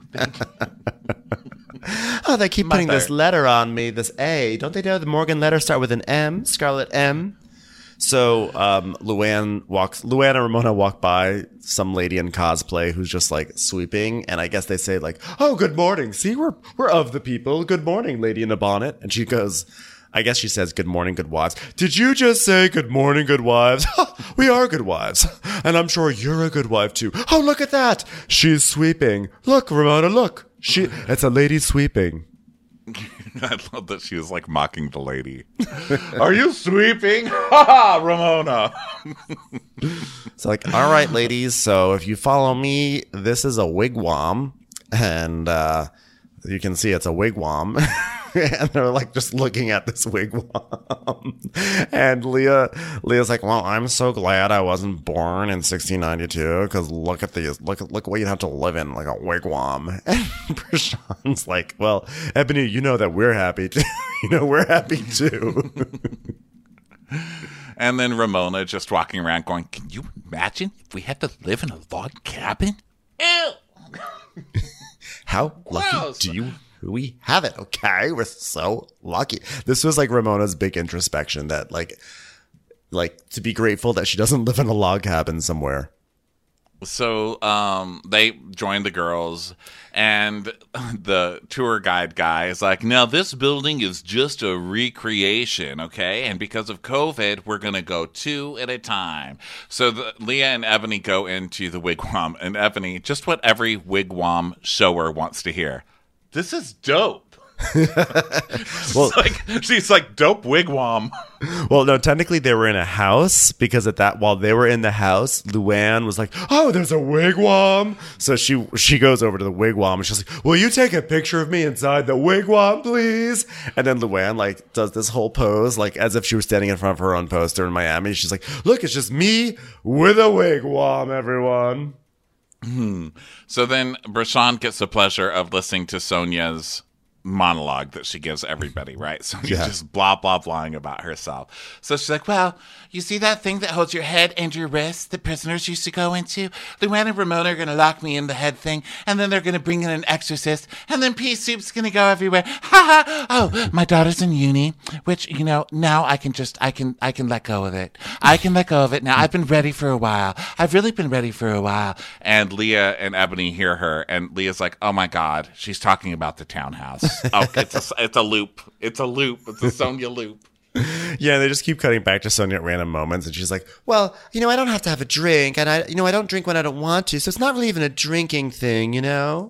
"Oh, they keep putting this Mother. letter on me, this A. Don't they know the Morgan letters start with an M? Scarlet M." So um, Luann walks. Luann and Ramona walk by some lady in cosplay who's just like sweeping, and I guess they say like, "Oh, good morning. See, we're we're of the people. Good morning, lady in a bonnet." And she goes, I guess she says, "Good morning, good wives." "Did you just say good morning, good wives?" "We are good wives, and I'm sure you're a good wife too." "Oh, look at that. She's sweeping. Look, Ramona, look. She it's a lady sweeping." I love that she was like mocking the lady. "Are you sweeping?" "Ha ha, Ramona." It's like, "All right, ladies. So if you follow me, this is a wigwam, and uh, you can see it's a wigwam." And they're like just looking at this wigwam. And Leah, Leah's like, "Well, I'm so glad I wasn't born in sixteen ninety-two because look at these, look at look what you have to live in, like a wigwam." And Prashan's like, "Well, Ebony, you know that we're happy too. You know we're happy too." And then Ramona just walking around going, "Can you imagine if we had to live in a log cabin?" Ew. How lucky Gross. do you we have it? Okay, we're so lucky. This was like Ramona's big introspection that like like to be grateful that she doesn't live in a log cabin somewhere. So um, they join the girls, and the tour guide guy is like, now this building is just a recreation, okay? And because of COVID, we're going to go two at a time. So the, Leah and Ebony go into the wigwam, and Ebony, just what every wigwam shower wants to hear. This is dope. Well, she's, like, she's like, dope wigwam. Well, no, technically they were in a house because at that while they were in the house, Luann was like, "Oh, there's a wigwam." So she she goes over to the wigwam and she's like, "Will you take a picture of me inside the wigwam, please?" And then Luann like does this whole pose like as if she was standing in front of her own poster in Miami. She's like, "Look, it's just me with a wigwam, everyone." Hmm. So then Brashan gets the pleasure of listening to Sonia's monologue that she gives everybody, right? So she's Yeah. just blah, blah, blahing about herself. So she's like, well, you see that thing that holds your head and your wrist that prisoners used to go into? Luann and Ramona are going to lock me in the head thing, and then they're going to bring in an exorcist, and then pea soup's going to go everywhere. Ha ha! Oh, my daughter's in uni, which, you know, now I can just, I can, I can let go of it. I can let go of it now. I've been ready for a while. I've really been ready for a while. And Leah and Ebony hear her, and Leah's like, oh my God, she's talking about the townhouse. Oh, it's a, it's a loop. It's a loop. It's a Sonia loop. Yeah, they just keep cutting back to Sonia at random moments, and she's like, "Well, you know, I don't have to have a drink, and I, you know, I don't drink when I don't want to, so it's not really even a drinking thing, you know."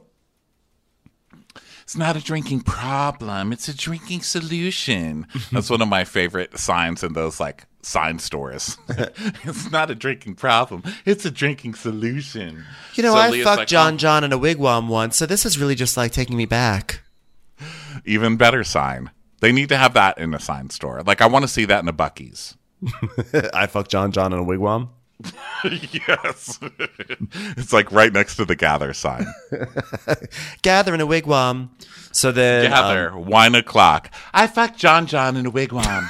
It's not a drinking problem. It's a drinking solution. That's one of my favorite signs in those like sign stores. It's not a drinking problem. It's a drinking solution. You know, So I Leah's fucked like, John oh, John in a wigwam once, so this is really just like taking me back. Even better sign. They need to have that in a sign store. Like I want to see that in a Buc-ee's. I fucked John John in a wigwam. Yes. It's like right next to the gather sign. Gather in a wigwam. So then, Gather, um, one o'clock. I fucked John John in a wigwam.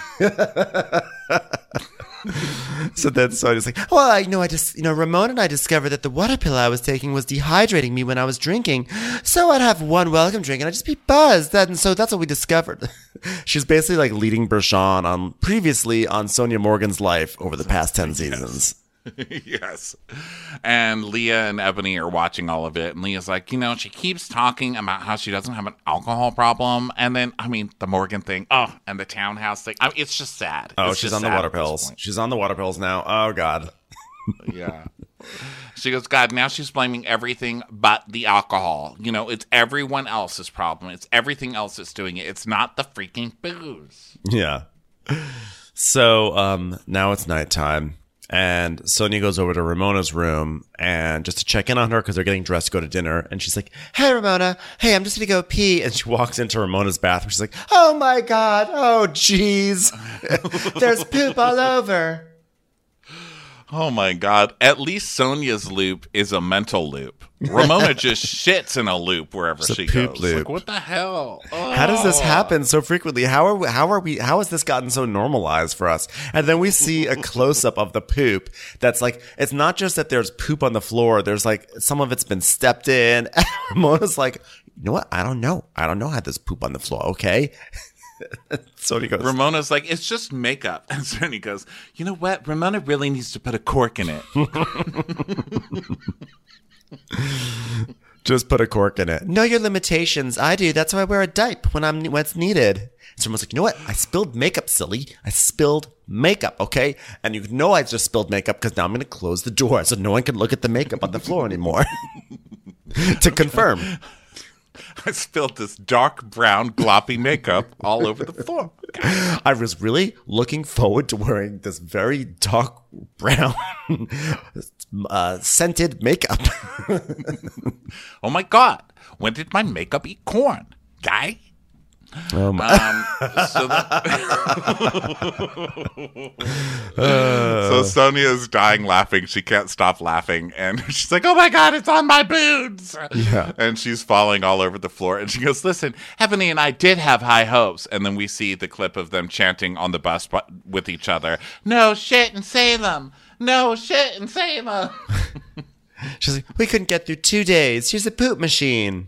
so then Sonia's like, "Well, I, you know, I just, you know, Ramona and I discovered that the water pill I was taking was dehydrating me when I was drinking. So I'd have one welcome drink and I'd just be buzzed. And so that's what we discovered." She's basically like leading Brashan on previously on Sonia Morgan's life over the past ten seasons. Yes. And Leah and Ebony are watching all of it. And Leah's like, you know, she keeps talking about how she doesn't have an alcohol problem. And then, I mean, the Morgan thing. Oh, and the townhouse thing. I mean, it's just sad. Oh, It's she's just on the sad water at this pills. point. She's on the water pills now. Oh, God. Yeah. She goes, God, now she's blaming everything but the alcohol. You know, it's everyone else's problem. It's everything else that's doing it. It's not the freaking booze. Yeah. So um, now it's nighttime. And Sonia goes over to Ramona's room and just to check in on her because they're getting dressed to go to dinner. And she's like, "Hey, Ramona. Hey, I'm just going to go pee." And she walks into Ramona's bathroom. She's like, "Oh, my God. Oh, jeez. There's poop all over." Oh my God. At least Sonia's loop is a mental loop. Ramona just shits in a loop wherever It's a she poop goes. loop. Like, what the hell? How does this Oh. happen so frequently? How are we, how are we, how has this gotten so normalized for us? And then we see a close up of the poop that's like, it's not just that there's poop on the floor. There's like, some of it's been stepped in. And Ramona's like, "You know what? I don't know. I don't know how there's poop on the floor. Okay." So he goes, Ramona's like, it's just makeup. And Sonia goes, you know what? Ramona really needs to put a cork in it. "Just put a cork in it." "Know your limitations. I do. That's why I wear a diaper when I'm when it's needed." So Ramona's like, "You know what? I spilled makeup, silly. I spilled makeup, okay? And you know I just spilled makeup because now I'm going to close the door so no one can look at the makeup on the floor anymore." To confirm. I spilled this dark brown gloppy makeup all over the floor. I was really looking forward to wearing this very dark brown uh, scented makeup. Oh my God. When did my makeup eat corn? Guy? Oh my. Um, so, the- so Sonia's dying laughing. She can't stop laughing. And she's like, oh my God, it's on my boobs. Yeah. And she's falling all over the floor. And she goes, listen, Ebony and I did have high hopes. And then we see the clip of them chanting on the bus bu- with each other. No shit in Salem. No shit in Salem. She's like, "We couldn't get through two days. She's a poop machine."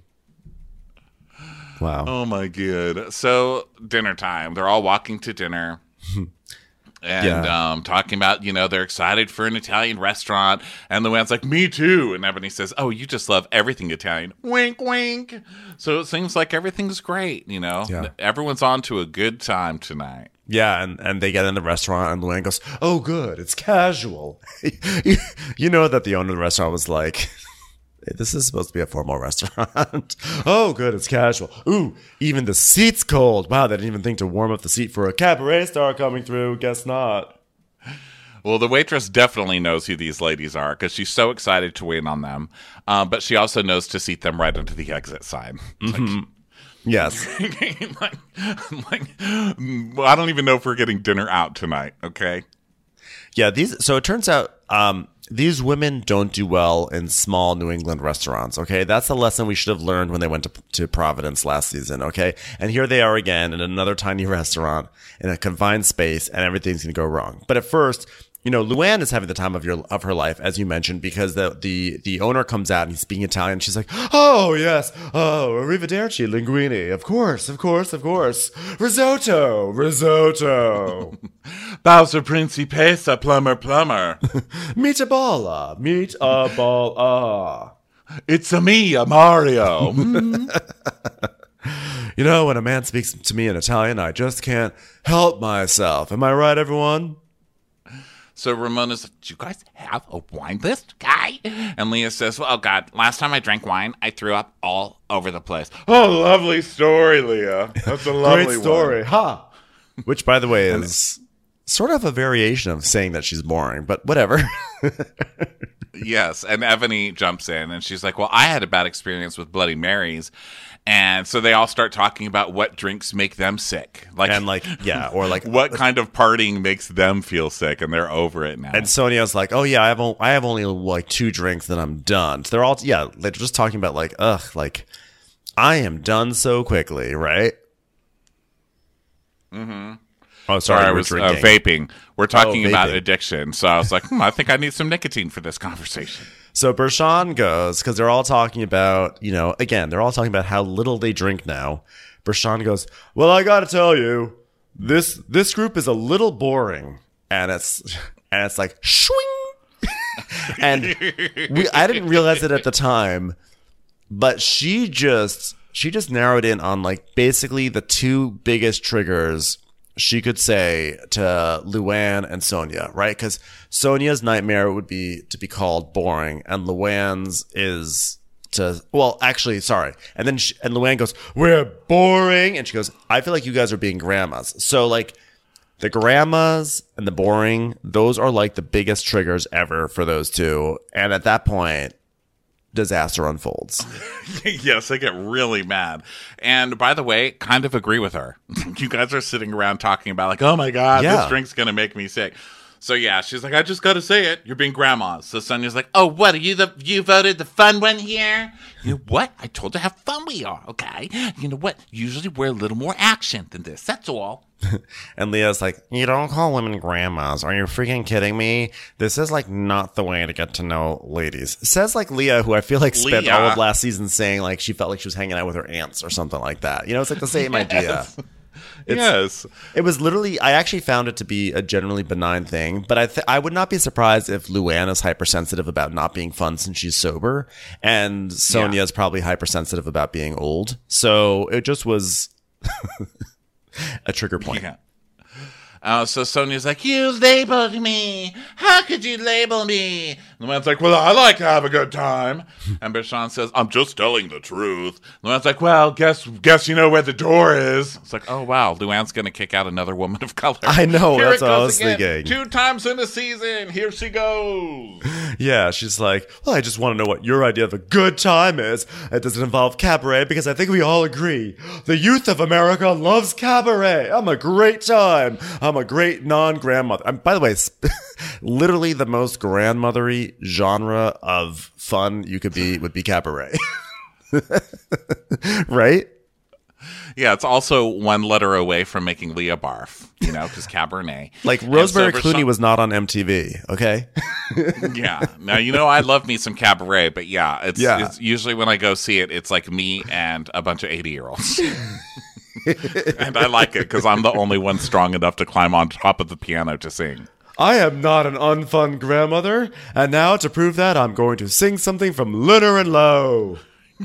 Wow. Oh my God. So dinner time. They're all walking to dinner. And Yeah. um, talking about, you know, they're excited for an Italian restaurant. And Luann's like, me too. And Ebony says, oh, you just love everything Italian. Wink, wink. So it seems like everything's great, you know. Yeah. Everyone's on to a good time tonight. Yeah, and, and they get in the restaurant, and Luann goes, "Oh, good, it's casual." you, you know that the owner of the restaurant was like, "This is supposed to be a formal restaurant." "Oh, good, it's casual." "Ooh, even the seat's cold." "Wow, they didn't even think to warm up the seat for a cabaret star coming through." "Guess not." Well, the waitress definitely knows who these ladies are because she's so excited to wait on them. Um, but she also knows to seat them right into the exit side. Mm-hmm. Yes. Like, like, like, well, I don't even know if we're getting dinner out tonight, okay? Yeah, these. So it turns out um, these women don't do well in small New England restaurants. Okay, that's a lesson we should have learned when they went to, to Providence last season. Okay, and here they are again in another tiny restaurant in a confined space, and everything's gonna go wrong. But at first, you know, Luann is having the time of your of her life, as you mentioned, because the the the owner comes out and he's speaking Italian. She's like, "Oh yes, oh arrivederci, linguine. Of course, of course, of course. Risotto, risotto." Bowser Principessa, plumber, plumber. Meatballa, meatballa. It's a me, a Mario. You know, when a man speaks to me in Italian, I just can't help myself. Am I right, everyone? So Ramona's like, do you guys have a wine list, guy? And Leah says, well, oh, God, last time I drank wine, I threw up all over the place. Oh, lovely story, Leah. That's a lovely Great story, huh? Which, by the way, is sort of a variation of saying that she's boring, but whatever. Yes, and Ebony jumps in, and she's like, well, I had a bad experience with Bloody Marys. And so they all start talking about what drinks make them sick. Like, And like, yeah, or like what kind of partying makes them feel sick, and they're over it now. And Sonia's like, "Oh yeah, I have o- I have only like two drinks, then I'm done." So they're all yeah, they're just talking about like, ugh, like I am done so quickly, right? Mm-hmm. Oh, sorry, Sorry, I we're was uh, drinking. vaping. We're talking Oh, about vaping. addiction. So I was like, hmm, I think I need some nicotine for this conversation. So Bershawn goes, because they're all talking about, you know, again, they're all talking about how little they drink now. Bershawn goes, "Well, I got to tell you, this this group is a little boring," and it's and it's like swing, and we I didn't realize it at the time, but she just she just narrowed in on like basically the two biggest triggers she could say to Luann and Sonia, right? Because Sonia's nightmare would be to be called boring, and Luann's is to, well, actually, sorry. And then she, and Luann goes, "We're boring," and she goes, "I feel like you guys are being grandmas." So like the grandmas and the boring, those are like the biggest triggers ever for those two. And at that point, disaster unfolds. Yes, I get really mad. And by the way, kind of agree with her. You guys are sitting around talking about like, oh my God, Yeah. this drink's going to make me sick. So yeah, she's like, I just got to say it. You're being grandmas. So Sonia's like, oh, what? Are you the, you voted the fun one here? You know what? I told you how fun we are, okay? You know what? Usually we're a little more action than this. That's all. And Leah's like, "You don't call women grandmas. Are you freaking kidding me? This is like not the way to get to know ladies." Says like Leah, who I feel like spent Leah. all of last season saying like she felt like she was hanging out with her aunts or something like that. You know, it's like the same idea. It's- Yes. It was literally, I actually found it to be a generally benign thing, but I th- I would not be surprised if Luann is hypersensitive about not being fun since she's sober, and Sonia is probably hypersensitive about being old. So it just was a trigger point. Yeah. Uh, so Sonia's like, you labeled me. How could you label me? And Luann's like, well, I like to have a good time. And Bershawn says, I'm just telling the truth. Luann's like, well, guess guess you know where the door is. It's like, oh, wow, Luann's going to kick out another woman of color. I know, Here that's it what I goes was again. thinking. Two times in a season. Here she goes. Yeah, she's like, well, I just want to know what your idea of a good time is. It doesn't involve cabaret because I think we all agree. The youth of America loves cabaret. I'm a great time. I'm a great non-grandmother. I'm, by the way, it's literally the most grandmothery genre of fun you could be would be cabaret. Right? Yeah, it's also one letter away from making Leah barf, you know, because Cabernet. Like And Rosemary so Clooney Bershawn- was not on M T V, okay? Yeah. Now, you know, I love me some Cabaret, but yeah, it's, Yeah. it's usually when I go see it, it's like me and a bunch of eighty-year-olds. And I like it because I'm the only one strong enough to climb on top of the piano to sing. I am not an unfun grandmother, and now to prove that, I'm going to sing something from Lunar and Low.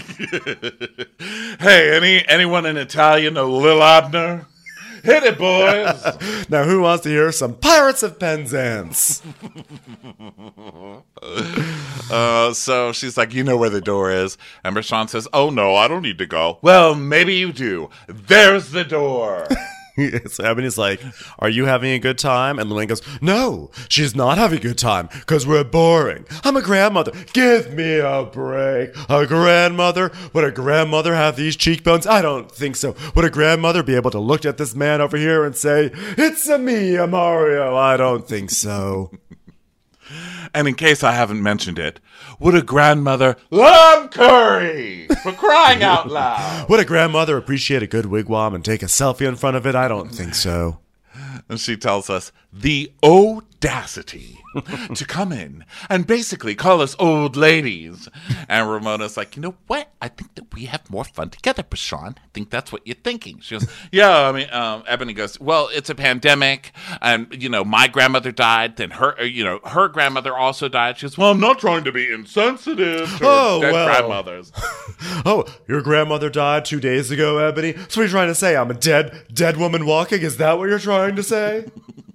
Hey, any anyone in Italian know Lil Abner? Hit it, boys! Now, who wants to hear some Pirates of Penzance? Uh, so she's like, you know where the door is. And Rashawn says, oh, no, I don't need to go. Well, maybe you do. There's the door. So Ebony's like, are you having a good time? And Luann goes, no, she's not having a good time because we're boring. I'm a grandmother. Give me a break. A grandmother? Would a grandmother have these cheekbones? I don't think so. Would a grandmother be able to look at this man over here and say, it's a me, a Mario? I don't think so. And in case I haven't mentioned it, would a grandmother love curry? For crying out loud. Would a grandmother appreciate a good wigwam and take a selfie in front of it? I don't think so. And she tells us the audacity to come in and basically call us old ladies. And Ramona's like, you know what? I think that we have more fun together, Bashan. I think that's what you're thinking. She goes, yeah, I mean, um, Ebony goes, well, it's a pandemic. And, you know, my grandmother died. Then her, or, you know, her grandmother also died. She goes, well, I'm not trying to be insensitive to Oh, dead well. grandmothers. Oh, your grandmother died two days ago, Ebony? So what are you trying to say? I'm a dead, dead woman walking? Is that what you're trying to say?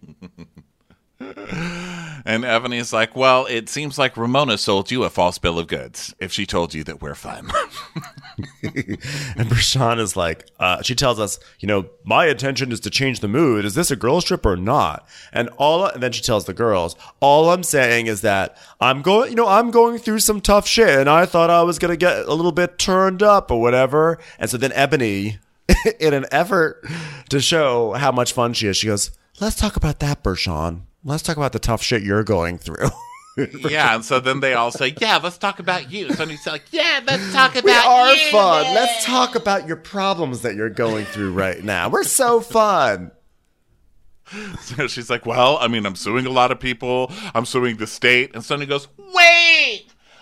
And Ebony's like, well, it seems like Ramona sold you a false bill of goods if she told you that we're fun. And Brashan is like, uh, she tells us, you know, my intention is to change the mood. Is this a girls trip or not? And all, and then she tells the girls, all I'm saying is that I'm going, you know, I'm going through some tough shit, and I thought I was going to get a little bit turned up or whatever. And so then Ebony, in an effort to show how much fun she is, she goes, let's talk about that, Brashan. Let's talk about the tough shit you're going through. Yeah, and so then they all say, yeah, let's talk about you. So he's like, yeah, let's talk about We are you. fun. Let's talk about your problems that you're going through right now. We're so fun. So she's like, well, I mean, I'm suing a lot of people. I'm suing the state. And Sonia goes, wait,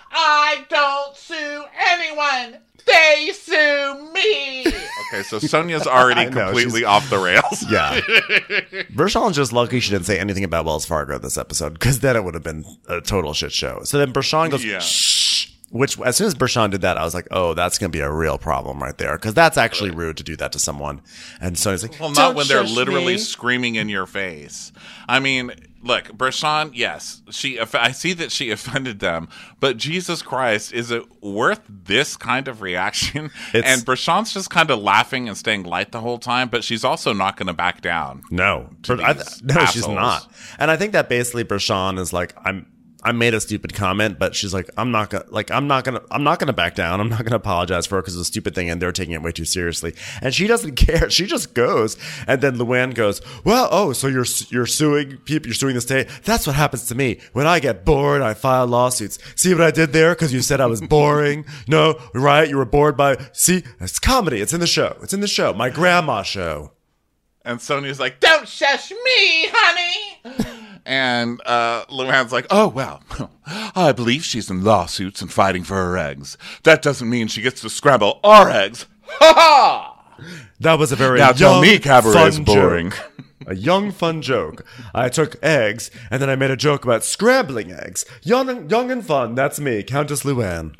I don't sue anyone. They sue me. Okay, so Sonia's already I know, completely she's- off the rails. Yeah. Bershawn's just lucky she didn't say anything about Wells Fargo this episode, because then it would have been a total shit show. So then Bershawn goes, Yeah. shh. Which, as soon as Bershawn did that, I was like, oh, that's going to be a real problem right there. Because that's actually rude to do that to someone. And Sonia's like, Well, not "Don't when they're shush literally me." screaming in your face. I mean, look, Bershawn, yes, she. I see that she offended them, but Jesus Christ, is it worth this kind of reaction? It's- and Bershawn's just kind of laughing and staying light the whole time, but she's also not going to back down. No. to I- these no, she's assholes. not. And I think that basically Bershawn is like, I'm, I made a stupid comment, but she's like, I'm not gonna, like, I'm not gonna, I'm not gonna back down. I'm not gonna apologize for it because it's a stupid thing and they're taking it way too seriously. And she doesn't care. She just goes. And then Luann goes, well, oh, so you're, you're suing people, you're suing the state. That's what happens to me. When I get bored, I file lawsuits. See what I did there? Because you said I was boring. No, right? You were bored by, see, it's comedy. It's in the show. It's in the show. My grandma show. And Sonia's like, don't shush me, honey. And uh, Luann's like, oh, well, I believe she's in lawsuits and fighting for her eggs. That doesn't mean she gets to scramble our eggs. Ha ha! That was a very Now young, tell me cabaret's fun boring. joke. A young, fun joke. I took eggs, and then I made a joke about scrambling eggs. Young, young and fun. That's me, Countess Luann.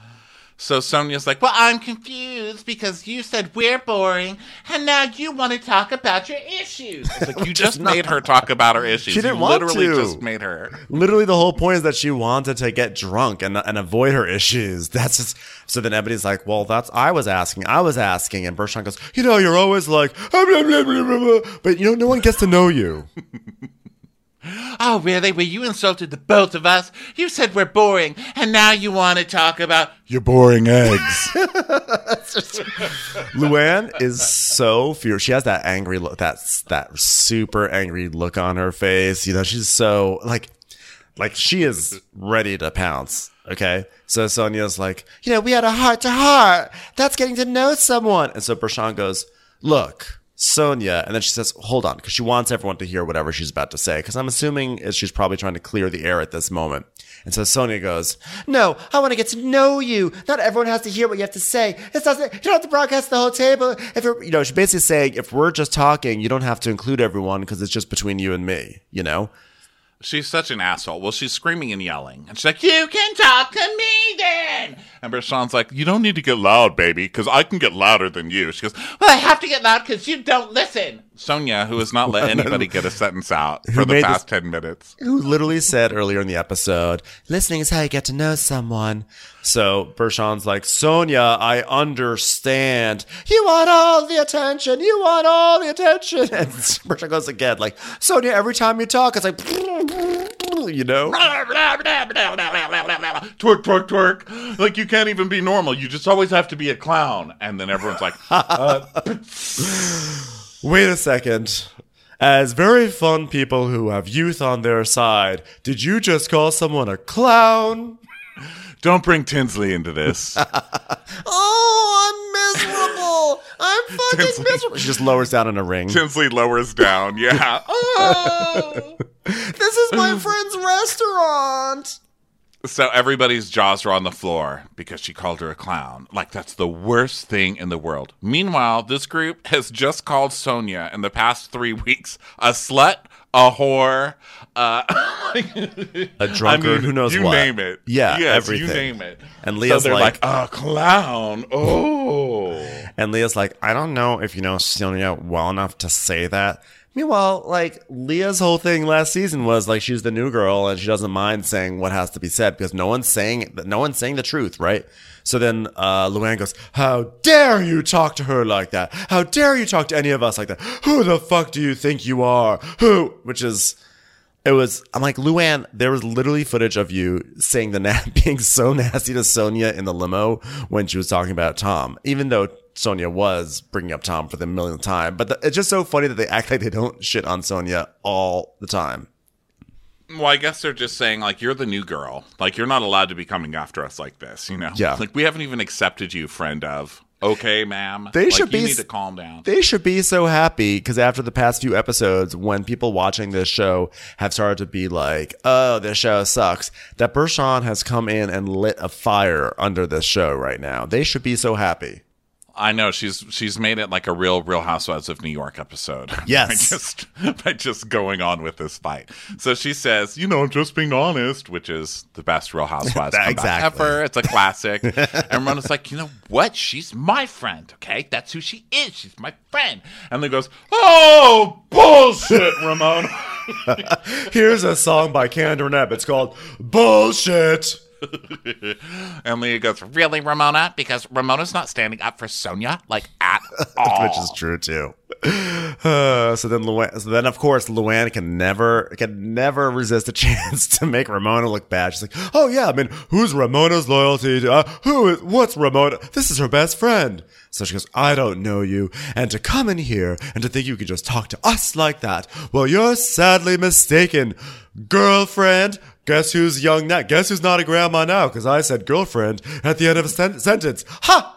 So Sonia's like, well, I'm confused because you said we're boring, and now you want to talk about your issues. It's like, you just made her talk about her issues. She didn't you want literally to. just made her. Literally, the whole point is that she wanted to get drunk and and avoid her issues. That's just, so then Ebony's like, well, that's, I was asking, I was asking. And Bershawn goes, you know, you're always like, blah, blah, blah, blah, blah, blah. But you know, no one gets to know you. Oh, really? Well, you insulted the both of us. You said we're boring, and now you want to talk about your boring eggs. Luann is so fierce. She has that angry look, that's that super angry look on her face. You know, she's so like, like she is ready to pounce. Okay. So Sonia's like, you know, we had a heart to heart. That's getting to know someone. And so Bershawn goes, look, Sonia, and then she says, hold on, because she wants everyone to hear whatever she's about to say, because I'm assuming is she's probably trying to clear the air at this moment. And so Sonia goes, no, I want to get to know you. Not everyone has to hear what you have to say. It doesn't, you don't have to broadcast the whole table. If you're, you know, she's basically saying, if we're just talking, you don't have to include everyone because it's just between you and me, you know? She's such an asshole. Well, she's screaming and yelling. And she's like, you can talk to me then. And Bertrand's like, you don't need to get loud, baby, because I can get louder than you. She goes, well, I have to get loud because you don't listen. Sonia, who has not let anybody get a sentence out for the past this, ten minutes. Who literally said earlier in the episode, listening is how you get to know someone. So Bertrand's like, Sonia, I understand. You want all the attention. You want all the attention. And Bertrand goes again, like, Sonia, every time you talk, it's like, you know? Twerk, twerk, twerk. Like, you can't even be normal. You just always have to be a clown. And then everyone's like, uh, wait a second. As very fun people who have youth on their side, did you just call someone a clown? Don't bring Tinsley into this. Oh, I'm miserable. I'm fucking Tinsley. miserable. She just lowers down in a ring. Tinsley lowers down, yeah. Oh. This is my friend's restaurant. So everybody's jaws are on the floor because she called her a clown. Like, that's the worst thing in the world. Meanwhile, this group has just called Sonia in the past three weeks a slut, a whore, uh, a drunkard, I mean, who knows you what. You name it. Yeah, yes, everything. You name it. And Leah's so they're like, like, a clown. Oh. And Leah's like, I don't know if you know Sonia well enough to say that. Meanwhile, like, Leah's whole thing last season was like she's the new girl and she doesn't mind saying what has to be said because no one's saying no one's saying the truth, right? So then uh, Luann goes, how dare you talk to her like that? How dare you talk to any of us like that? Who the fuck do you think you are? Who? Which is, it was, I'm like, Luann, there was literally footage of you saying the na- being so nasty to Sonia in the limo when she was talking about Tom, even though Sonia was bringing up Tom for the millionth time. But the, it's just so funny that they act like they don't shit on Sonia all the time. Well, I guess they're just saying, like, you're the new girl. Like, you're not allowed to be coming after us like this, you know? Yeah. Like, we haven't even accepted you, friend of. Okay, ma'am. They like, should you be, need to calm down. They should be so happy because after the past few episodes, when people watching this show have started to be like, oh, this show sucks, that Bertrand has come in and lit a fire under this show right now. They should be so happy. I know she's she's made it like a real Real Housewives of New York episode. Yes, by just by just going on with this fight. So she says, "You know, just being honest," which is the best Real Housewives comeback exactly. ever. It's a classic. And Ramona's like, "You know what? She's my friend. Okay, that's who she is. She's my friend." And then goes, "Oh, bullshit, Ramona." Here's a song by Candor Nebb. It's called "Bullshit." And Leah goes, really, Ramona? Because Ramona's not standing up for Sonia, like, at all. Which is true, too. Uh, so then, Luann, so then, of course, Luann can never can never resist a chance to make Ramona look bad. She's like, oh, yeah, I mean, who's Ramona's loyalty to? Uh, who is, what's Ramona? This is her best friend. So she goes, I don't know you. And to come in here and to think you could just talk to us like that, well, you're sadly mistaken, girlfriend. Guess who's young now? Guess who's not a grandma now? Because I said girlfriend at the end of a sen- sentence. Ha!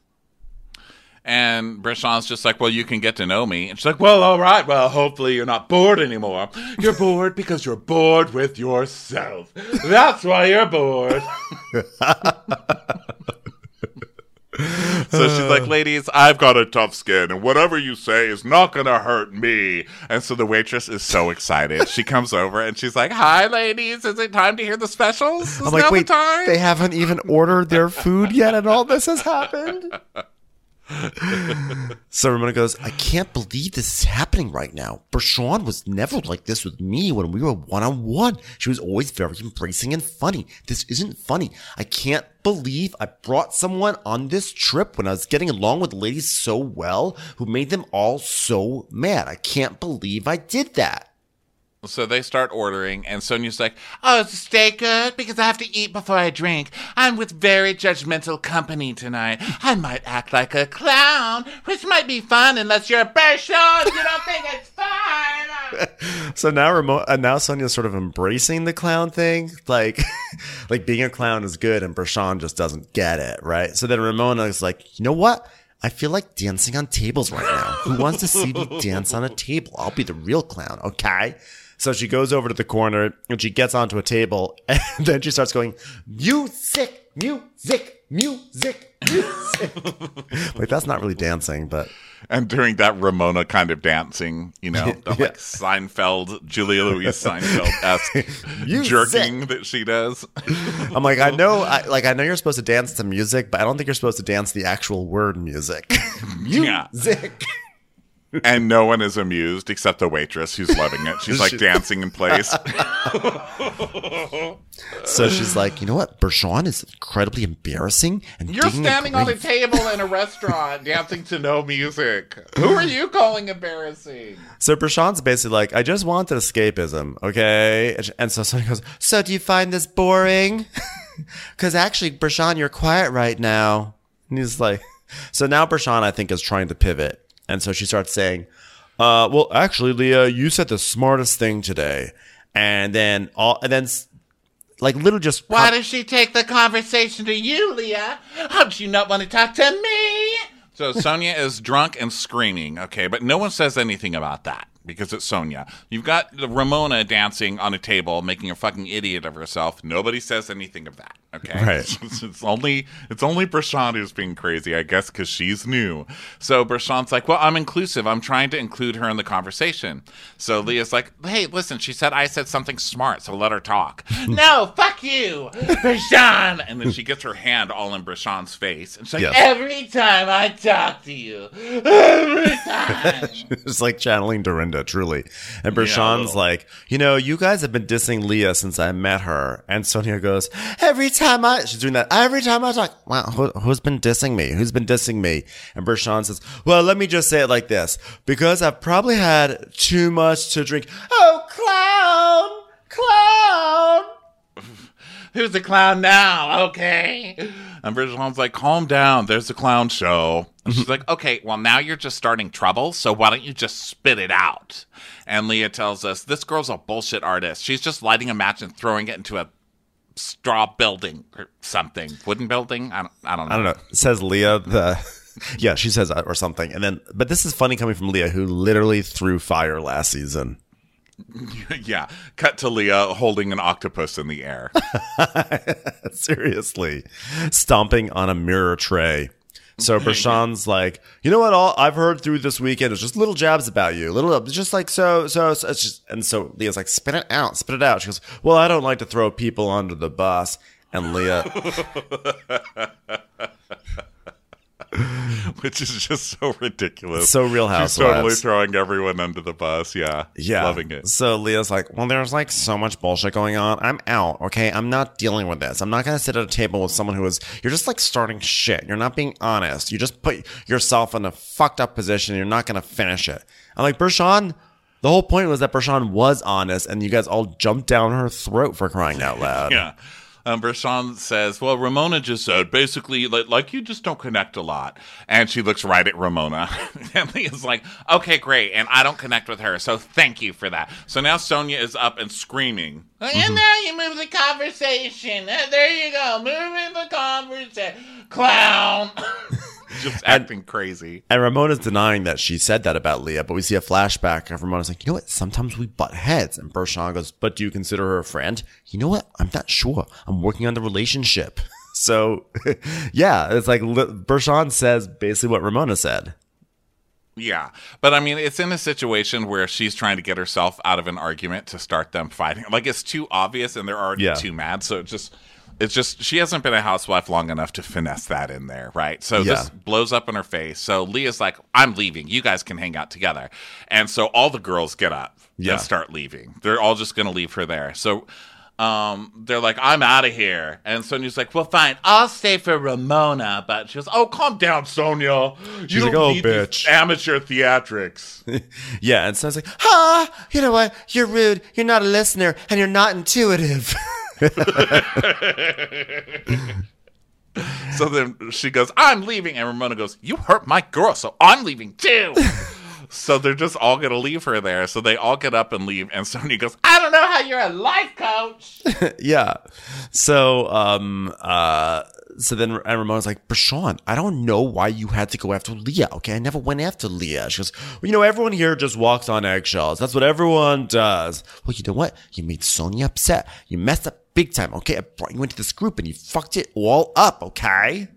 And Bertrand's just like, well, you can get to know me. And she's like, well, all right. Well, hopefully you're not bored anymore. You're bored because you're bored with yourself. That's why you're bored. So she's like, ladies, I've got a tough skin, and whatever you say is not going to hurt me. And so the waitress is so excited. She comes over, and she's like, hi, ladies. Is it time to hear the specials? Is I'm like, now wait, the time? They haven't even ordered their food yet, and all this has happened? So Ramona goes, I can't believe this is happening right now. Bertrand was never like this with me when we were one-on-one. She was always very embracing and funny. This isn't funny. I can't believe I brought someone on this trip when I was getting along with ladies so well who made them all so mad. I can't believe I did that. So they start ordering, and Sonia's like, oh, is the steak good? Because I have to eat before I drink. I'm with very judgmental company tonight. I might act like a clown, which might be fun unless you're a Bertrand. You don't think it's fun? So now Ramona, uh, now Sonia's sort of embracing the clown thing. Like, like being a clown is good, and Bertrand just doesn't get it, right? So then Ramona is like, you know what? I feel like dancing on tables right now. Who wants to see me dance on a table? I'll be the real clown, okay? So she goes over to the corner and she gets onto a table and then she starts going, music, music, music, music. Like, that's not really dancing, but. And during that Ramona kind of dancing, you know, the Yeah. like Seinfeld, Julia Louise Seinfeld-esque jerking that she does. I'm like, I know, I, like, I know you're supposed to dance to music, but I don't think you're supposed to dance the actual word music. Yeah. Music. And no one is amused except the waitress who's loving it. She's like She- dancing in place. So she's like, you know what? Bershon is incredibly embarrassing. And You're digging a standing on a grave." table in a restaurant dancing to no music. Who are you calling embarrassing? So Bershon's basically like, I just wanted escapism, okay? And- And so Sonia goes, so do you find this boring? Because actually, Bershon, you're quiet right now. And he's like, so now Bershon, I think, is trying to pivot. And so she starts saying, uh, well, actually, Leah, you said the smartest thing today. And then, all, and then, s- like, literally just. Why does she take the conversation to you, Leah? How do you not want to talk to me? So Sonia is drunk and screaming, okay, but no one says anything about that because it's Sonia. You've got Ramona dancing on a table, making a fucking idiot of herself. Nobody says anything of that, okay? Right. It's, it's only it's only Bershon who's being crazy, I guess, because she's new. So Bershon's like, well, I'm inclusive. I'm trying to include her in the conversation. So Leah's like, hey, listen, she said I said something smart, so let her talk. No, fuck you, Bershon. And then she gets her hand all in Bershon's face. And she's like, Yes. every time I talk to you, every time. It's like channeling Dorinda, truly. And Yeah, a Bershon's little. like, you know, you guys have been dissing Leah since I met her. And Sonia goes, every time I, she's doing that, every time I talk, wow, who, who's been dissing me? Who's been dissing me? And Bershon says, well, let me just say it like this, because I've probably had too much to drink. Oh, clown, clown. Who's the clown now? Okay. And Bergeron's like, calm down. There's a clown show. And she's like, okay, well, now you're just starting trouble, so why don't you just spit it out? And Leah tells us, this girl's a bullshit artist. She's just lighting a match and throwing it into a straw building or something. Wooden building? I don't, I don't know. I don't know. Says Leah, the, yeah, she says that or something. And then, but this is funny coming from Leah, who literally threw fire last season. Yeah. Cut to Leah holding an octopus in the air. Seriously, stomping on a mirror tray. So Bershon's like, you know what? All I've heard through this weekend is just little jabs about you, little, just like so, so. so it's just, and so Leah's like, spit it out, spit it out. She goes, well, I don't like to throw people under the bus. And Leah, Which is just so ridiculous. So Real She's totally Housewives. throwing everyone under the bus. Yeah. yeah, Loving it. So Leah's like, well, there's like so much bullshit going on. I'm out. Okay, I'm not dealing with this. I'm not gonna sit at a table with someone who is. You're just like starting shit. You're not being honest. You just put yourself in a fucked up position. You're not gonna finish it. I'm like, Bershon. The whole point was that Bershon was honest, and you guys all jumped down her throat for crying out loud. Yeah. Um, Bershon says, well, Ramona just said, basically, like, like, you just don't connect a lot. And she looks right at Ramona. And Leah's like, okay, great. And I don't connect with her, so thank you for that. So now Sonia is up and screaming. And now you move the conversation. Uh, There you go. Moving the conversation. Clown. Just acting crazy. And Ramona's denying that she said that about Leah, but we see a flashback of Ramona's like, you know what? Sometimes we butt heads. And Bershon goes, but do you consider her a friend? You know what? I'm not sure. I'm working on the relationship. So, yeah, it's like li- Bershon says basically what Ramona said. Yeah. But I mean, it's in a situation where she's trying to get herself out of an argument to start them fighting. Like, it's too obvious and they're already Yeah. too mad. So it just, it's just, she hasn't been a housewife long enough to finesse that in there, right? So Yeah. this blows up in her face. So Leah's like, I'm leaving. You guys can hang out together. And so all the girls get up Yeah. and start leaving. They're all just going to leave her there. So um, they're like, I'm out of here. And Sonia's like, well, fine, I'll stay for Ramona. But she goes, oh, calm down, Sonia. You She's don't like, "Oh, need these bitch." amateur theatrics. Yeah, and so I was like, ah, you know what? You're rude. You're not a listener, and you're not intuitive. So then she goes, I'm leaving. And Ramona goes, you hurt my girl, so I'm leaving too. So they're just all going to leave her there. So they all get up and leave. And Sonia goes, I don't know how you're a life coach. Yeah. So, um, uh, so then and Ramona's like, Bershawn, I don't know why you had to go after Leah. Okay, I never went after Leah. She goes, well, you know, everyone here just walks on eggshells. That's what everyone does. Well, you know what? You made Sonia upset. You messed up big time. Okay, I brought you into this group and you fucked it all up. Okay.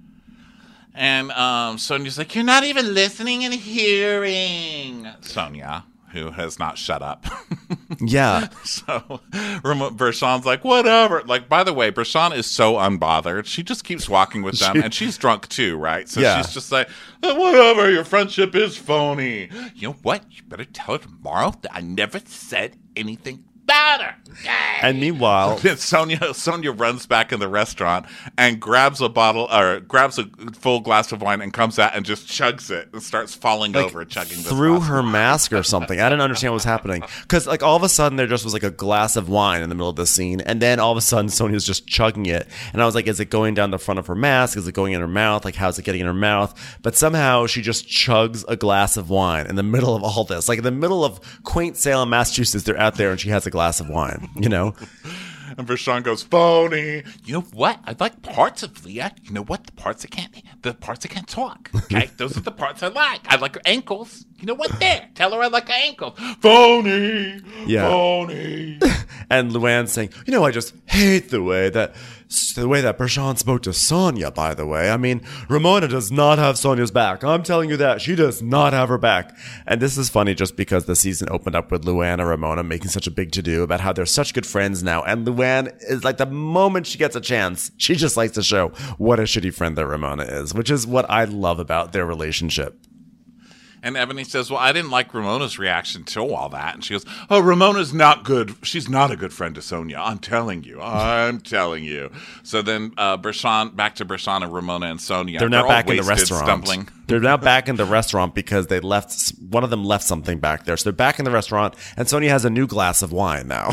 And um, Sonia's like, you're not even listening and hearing. Sonia, who has not shut up. Yeah. So Ram- Bershawn's like, whatever. Like, by the way, Bershawn is so unbothered. She just keeps walking with them, She- and she's drunk too, right? So Yeah. she's just like, "Eh, whatever, your friendship is phony. You know what? You better tell her tomorrow that I never said anything about her. Okay?" And meanwhile, Then Sonia Sonia runs back in the restaurant and grabs a bottle or grabs a full glass of wine and comes out and just chugs it and starts falling like, over chugging this through glass. her mask or something. I didn't understand what was happening. Because, like, all of a sudden, there just was, like, a glass of wine in the middle of the scene. And then, all of a sudden, Sonia's just chugging it. And I was like, is it going down the front of her mask? Is it going in her mouth? Like, how's it getting in her mouth? But somehow, she just chugs a glass of wine in the middle of all this. Like, in the middle of quaint Salem, Massachusetts, they're out there, and she has a glass of wine, you know? And Bershawn goes, phony. You know what? I like parts of Leah. You know what? The parts that can't, the parts that can't talk. Okay, those are the parts I like. I like her ankles. You know what? There, tell her I like her ankles. Phony. Yeah. Phony. And Luann's saying, you know, I just hate the way that the way that Bershawn spoke to Sonia, by the way. I mean, Ramona does not have Sonia's back. I'm telling you that. She does not have her back. And this is funny just because the season opened up with Luann and Ramona making such a big to-do about how they're such good friends now. And Luann is like, the moment she gets a chance, she just likes to show what a shitty friend that Ramona is, which is what I love about their relationship. And Ebony says, well, I didn't like Ramona's reaction to all that. And she goes, oh, Ramona's not good. She's not a good friend to Sonia. I'm telling you. I'm telling you. So then uh, Bershawn, back to Bershawn and Ramona and Sonia. They're now all back in the wasted, restaurant. Stumbling. They're now back in the restaurant because they left, one of them left something back there. So they're back in the restaurant, and Sonia has a new glass of wine now.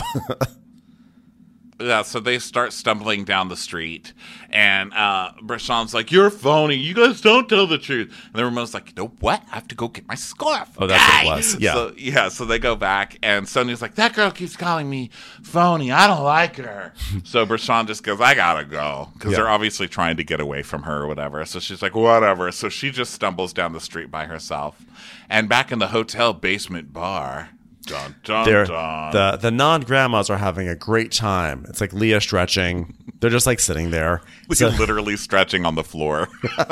Yeah, so they start stumbling down the street, and uh, Bershawn's like, you're phony. You guys don't tell the truth. And then Ramona's like, you know what? I have to go get my scarf. Oh, that's what it was. Yeah. So, yeah, so they go back, and Sonia's like, that girl keeps calling me phony. I don't like her. So Bershawn just goes, I gotta go, because Yeah. they're obviously trying to get away from her or whatever. So she's like, whatever. So she just stumbles down the street by herself. And back in the hotel basement bar, dun, dun, They're, dun. the the non grandmas are having a great time. It's like Leah stretching. They're just like sitting there. So, literally stretching on the floor.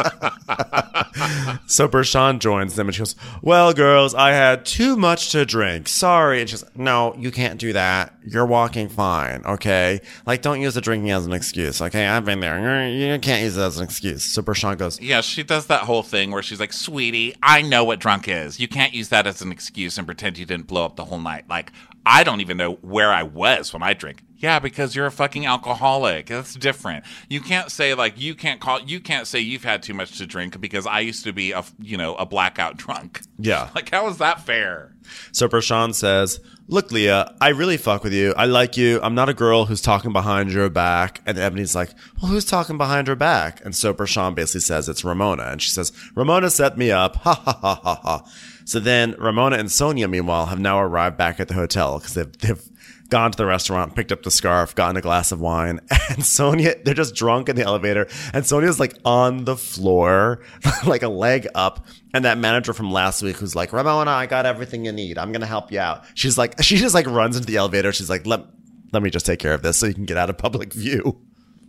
so Bershawn joins them and she goes, well, girls, I had too much to drink. Sorry. And she's like, no, you can't do that. You're walking fine. Okay. Like, don't use the drinking as an excuse. Okay. I've been there. You can't use it as an excuse. So Bershawn goes, Yeah, she does that whole thing where she's like, sweetie, I know what drunk is. You can't use that as an excuse and pretend you didn't blow up the whole night. Like, I don't even know where I was when I drink. Yeah, because you're a fucking alcoholic. That's different. You can't say like you can't call you can't say you've had too much to drink because I used to be a you know a blackout drunk. yeah. Like, how is that fair? So Bershawn says, look, Leah, I really fuck with you. I like you. I'm not a girl who's talking behind your back. And Ebony's like, well, who's talking behind her back? And so Bershawn basically says it's Ramona. And she says, Ramona set me up. Ha ha ha ha ha. So then Ramona and Sonia, meanwhile, have now arrived back at the hotel because they've, they've gone to the restaurant, picked up the scarf, gotten a glass of wine. And Sonia, they're just drunk in the elevator. And Sonia's like on the floor, like a leg up. And that manager from last week who's like, Ramona, I got everything you need. I'm going to help you out. She's like, she just like runs into the elevator. She's like, let, let me just take care of this so you can get out of public view.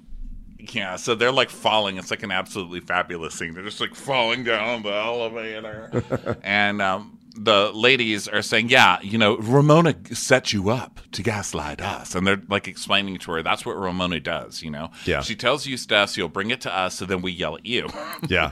Yeah, so they're like falling. It's like an absolutely fabulous scene. They're just like falling down the elevator. and um, the ladies are saying, yeah, you know, Ramona set you up to gaslight us. And they're like explaining to her that's what Ramona does, you know? Yeah. She tells you stuff, so you'll bring it to us, so then we yell at you. Yeah.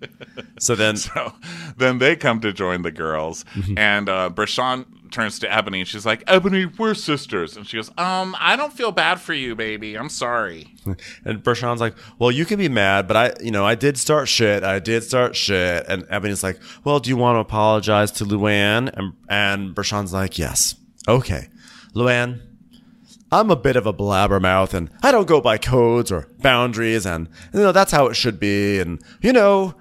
So then, So then they come to join the girls. and uh, Bershawn turns to Ebony and she's like, Ebony, we're sisters. And she goes, um, I don't feel bad for you, baby. I'm sorry. and Bershawn's like, well, you can be mad, but I, you know, I did start shit. I did start shit. And Ebony's like, well, do you want to apologize to Luann? And, and Bershawn's like, yes. Okay. Luann, I'm a bit of a blabbermouth and I don't go by codes or boundaries. And, you know, that's how it should be. And, you know,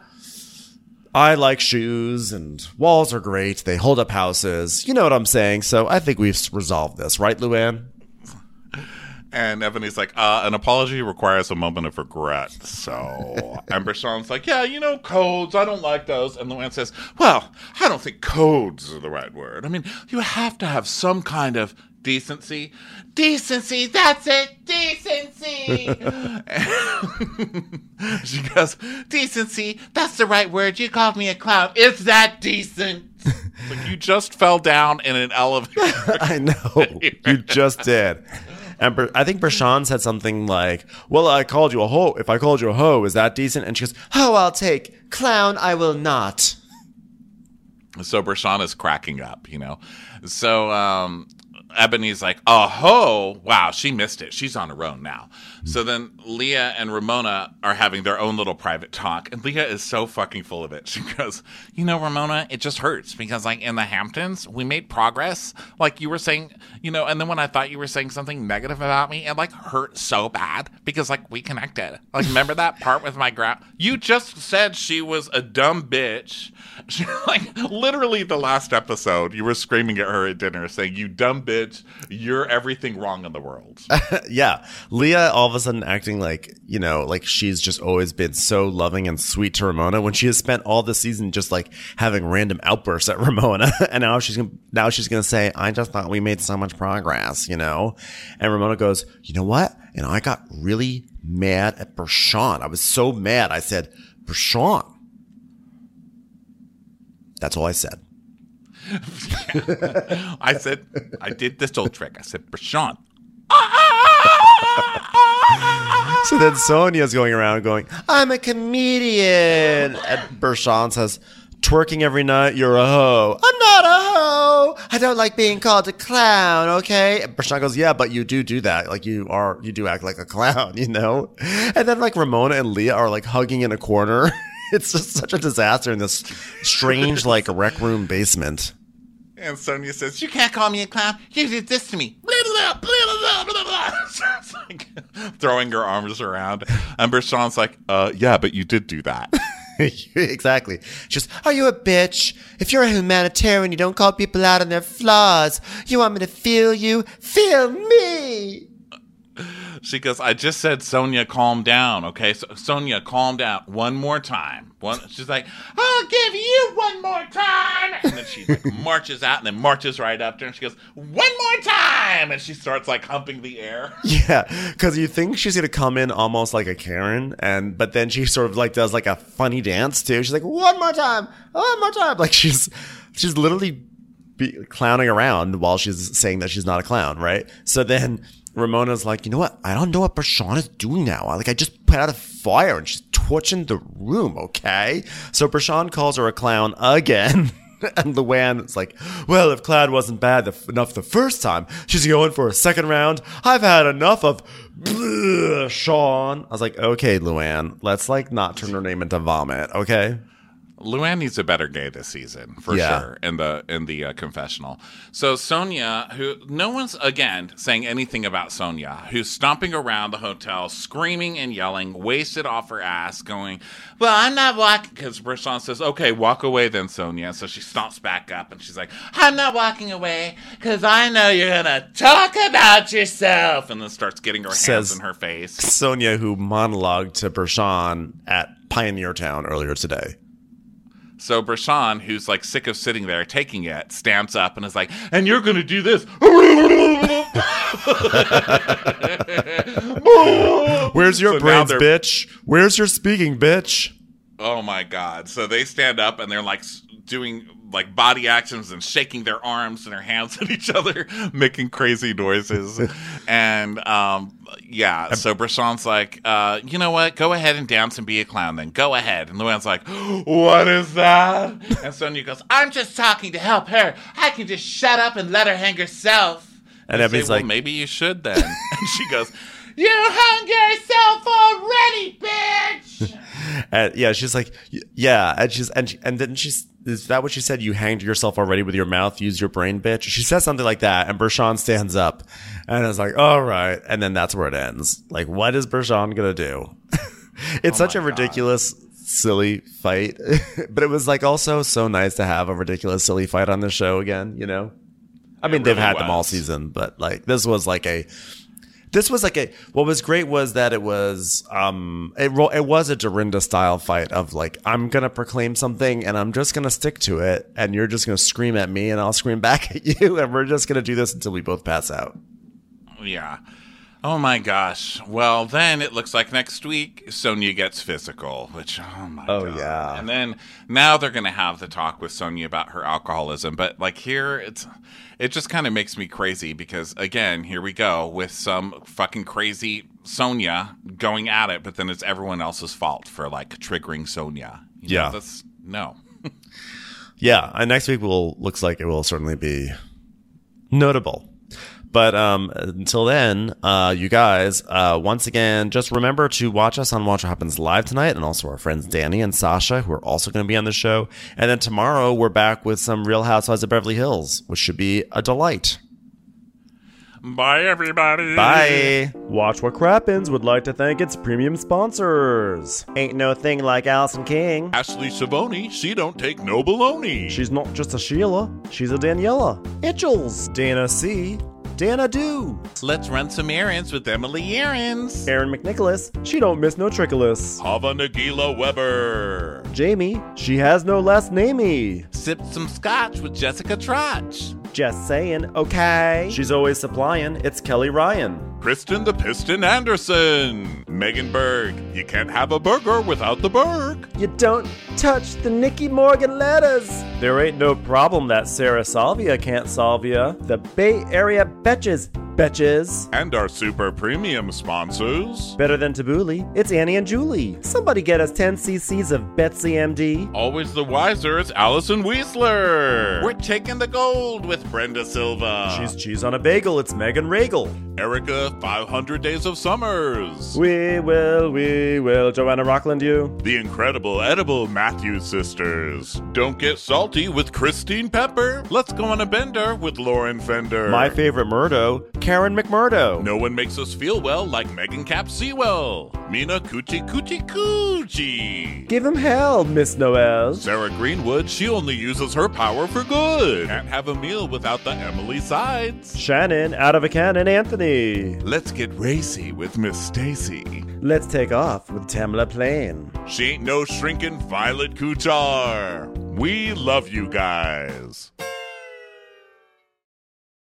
I like shoes and walls are great. They hold up houses. You know what I'm saying? So I think we've resolved this, right, Luann? And Ebony's like, uh, an apology requires a moment of regret. So, and Brashawn's like, yeah, you know, codes, I don't like those. And Luann says, well, I don't think codes are the right word. I mean, you have to have some kind of decency. Decency, that's it, decency. She goes, decency, that's the right word. You called me a clown. Is that decent? Like, you just fell down in an elevator. I know. You just did. And Br- I think Brashawn said something like, well, I called you a hoe. If I called you a hoe, is that decent? And she goes, hoe I'll take. Clown I will not. So Brashawn is cracking up, you know. So um, Ebony's like, oh, ho, wow, she missed it. She's on her own now. So then Leah and Ramona are having their own little private talk. And Leah is so fucking full of it. She goes, you know, Ramona, it just hurts because, like, in the Hamptons, we made progress. Like you were saying, you know, and then when I thought you were saying something negative about me, it, like, hurt so bad because, like, we connected. Like, remember that part with my gra- You just said she was a dumb bitch. She, like, literally the last episode, you were screaming at her at dinner saying, you dumb bitch, you're everything wrong in the world. Yeah. Leah all of a sudden acting like, you know, like she's just always been so loving and sweet to Ramona when she has spent all the season just like having random outbursts at Ramona. And now she's gonna, now she's going to say, I just thought we made so much progress, you know? And Ramona goes, you know what? And I got really mad at Brashawn. I was so mad. I said, Brashawn. That's all I said. I said, I did this old trick. I said, Brashawn. So then Sonia's going around going, I'm a comedian. And Brashawn says, twerking every night, you're a hoe. I'm not a hoe. I don't like being called a clown, okay? And Brashawn goes, yeah, but you do do that. Like you are, you do act like a clown, you know? And then like Ramona and Leah are like hugging in a corner. It's just such a disaster in this strange like rec room basement. And Sonia says, you can't call me a clown. You did this to me. Blah, blah, blah, blah, blah. So it's like throwing her arms around. And Brashawn's like, uh, yeah, but you did do that. Exactly. Just, are you a bitch? If you're a humanitarian, you don't call people out on their flaws. You want me to feel you? Feel me. She goes, I just said, Sonia, calm down, okay? So, Sonia, calm down. One more time. One. She's like, I'll give you one more time. And then she like, marches out and then marches right up to her. And she goes, one more time. And she starts like humping the air. Yeah, because you think she's going to come in almost like a Karen, and but then she sort of like does like a funny dance too. She's like, one more time, one more time. Like she's she's literally be clowning around while she's saying that she's not a clown, right? So then Ramona's like, you know what? I don't know what Brashawn is doing now. Like, I just put out a fire and she's torching the room, okay? So Brashawn calls her a clown again. And Luann's like, well, if Cloud wasn't bad the, enough the first time, she's going for a second round. I've had enough of bleh, Sean. I was like, okay, Luann, let's like not turn her name into vomit, okay? Luann needs a better gay this season, for Yeah. sure, in the in the uh, confessional. So Sonia, who no one's, again, saying anything about Sonia, who's stomping around the hotel, screaming and yelling, wasted off her ass, going, well, I'm not walking, because Brashawn says, okay, walk away then, Sonia. So she stomps back up, and she's like, I'm not walking away, because I know you're going to talk about yourself, and then starts getting her Says- hands in her face. Sonia, who monologued to Brashawn at Pioneer Town earlier today. So Brashawn, who's like sick of sitting there taking it, stands up and is like, and you're going to do this. Where's your So now brains, they're- bitch? Where's your speaking, bitch? Oh my God. So they stand up and they're like s- doing like body actions and shaking their arms and their hands at each other, making crazy noises. And um, yeah, so Brashawn's like, uh, you know what? Go ahead and dance and be a clown then. Go ahead. And Luann's like, what is that? And Sonia goes, I'm just talking to help her. I can just shut up and let her hang herself. And I Ebony's say, well, like- maybe you should then. And she goes, you hung yourself already, bitch. And yeah, she's like, y- yeah, and she's and she, and then she's is that what she said? You hanged yourself already with your mouth. Use your brain, bitch. She says something like that, and Brashawn stands up, and it's like, all right, and then that's where it ends. Like, what is Brashawn gonna do? It's such a my ridiculous, silly fight, but it was like also so nice to have a ridiculous, silly fight on the show again. You know, I mean, they've really had them all was. season, but like this was like a. This was like a. What was great was that it was um it ro- it was a Dorinda style fight of like, I'm gonna proclaim something and I'm just gonna stick to it, and you're just gonna scream at me and I'll scream back at you, and we're just gonna do this until we both pass out. Yeah. Oh my gosh. Well, then it looks like next week Sonia gets physical, which, oh my Oh, god. yeah. And then now they're going to have the talk with Sonia about her alcoholism. But like here, it's it just kind of makes me crazy because, again, here we go with some fucking crazy Sonia going at it, but then it's everyone else's fault for like triggering Sonia. You know, Yeah. That's, no. Yeah, and next week will looks like it will certainly be notable. But um, until then, uh, you guys, uh, once again, just remember to watch us on Watch What Happens Live tonight, and also our friends Danny and Sasha, who are also going to be on the show. And then tomorrow, we're back with some Real Housewives of Beverly Hills, which should be a delight. Bye, everybody. Bye. Watch What Crappens would like to thank its premium sponsors. Ain't no thing like Allison King. Ashley Savoni, she don't take no baloney. She's not just a Sheila, she's a Daniela. Itchels. Dana C. Dana Do. Let's run some errands with Emily Errands. Aaron McNicholas. She don't miss no trickolas. Hava Nagila Weber. Jamie. She has no last namey. Sip some scotch with Jessica Trotch. Just saying, okay. She's always supplying. It's Kelly Ryan. Kristen the Piston Anderson. Megan Berg. You can't have a burger without the Berg. You don't touch the Nikki Morgan letters. There ain't no problem that Sarah Salvia can't solve ya. The Bay Area Betches, Betches. And our super premium sponsors. Better than Tabbouleh, it's Annie and Julie. Somebody get us ten cc's of Betsy M D. Always the wiser, it's Allison Weisler. We're taking the gold with Brenda Silva. She's cheese on a bagel, it's Megan Regal. Erica, five hundred Days of Summers. We will, we will. Joanna Rockland, you. The incredible edible Matthews sisters. Don't get salty with Christine Pepper. Let's go on a bender with Lauren Fender. My favorite Murdo, Karen McMurdo. No one makes us feel well like Megan Cap Sewell. Mina Coochie Coochie Coochie. Give him hell, Miss Noel. Sarah Greenwood, she only uses her power for good. Can't have a meal without the Emily sides. Shannon, out of a cannon, Anthony. Let's get racy with Miss Stacy. Let's take off with Tamla Plain. She ain't no shrinking Violet Kuchar. We love you guys.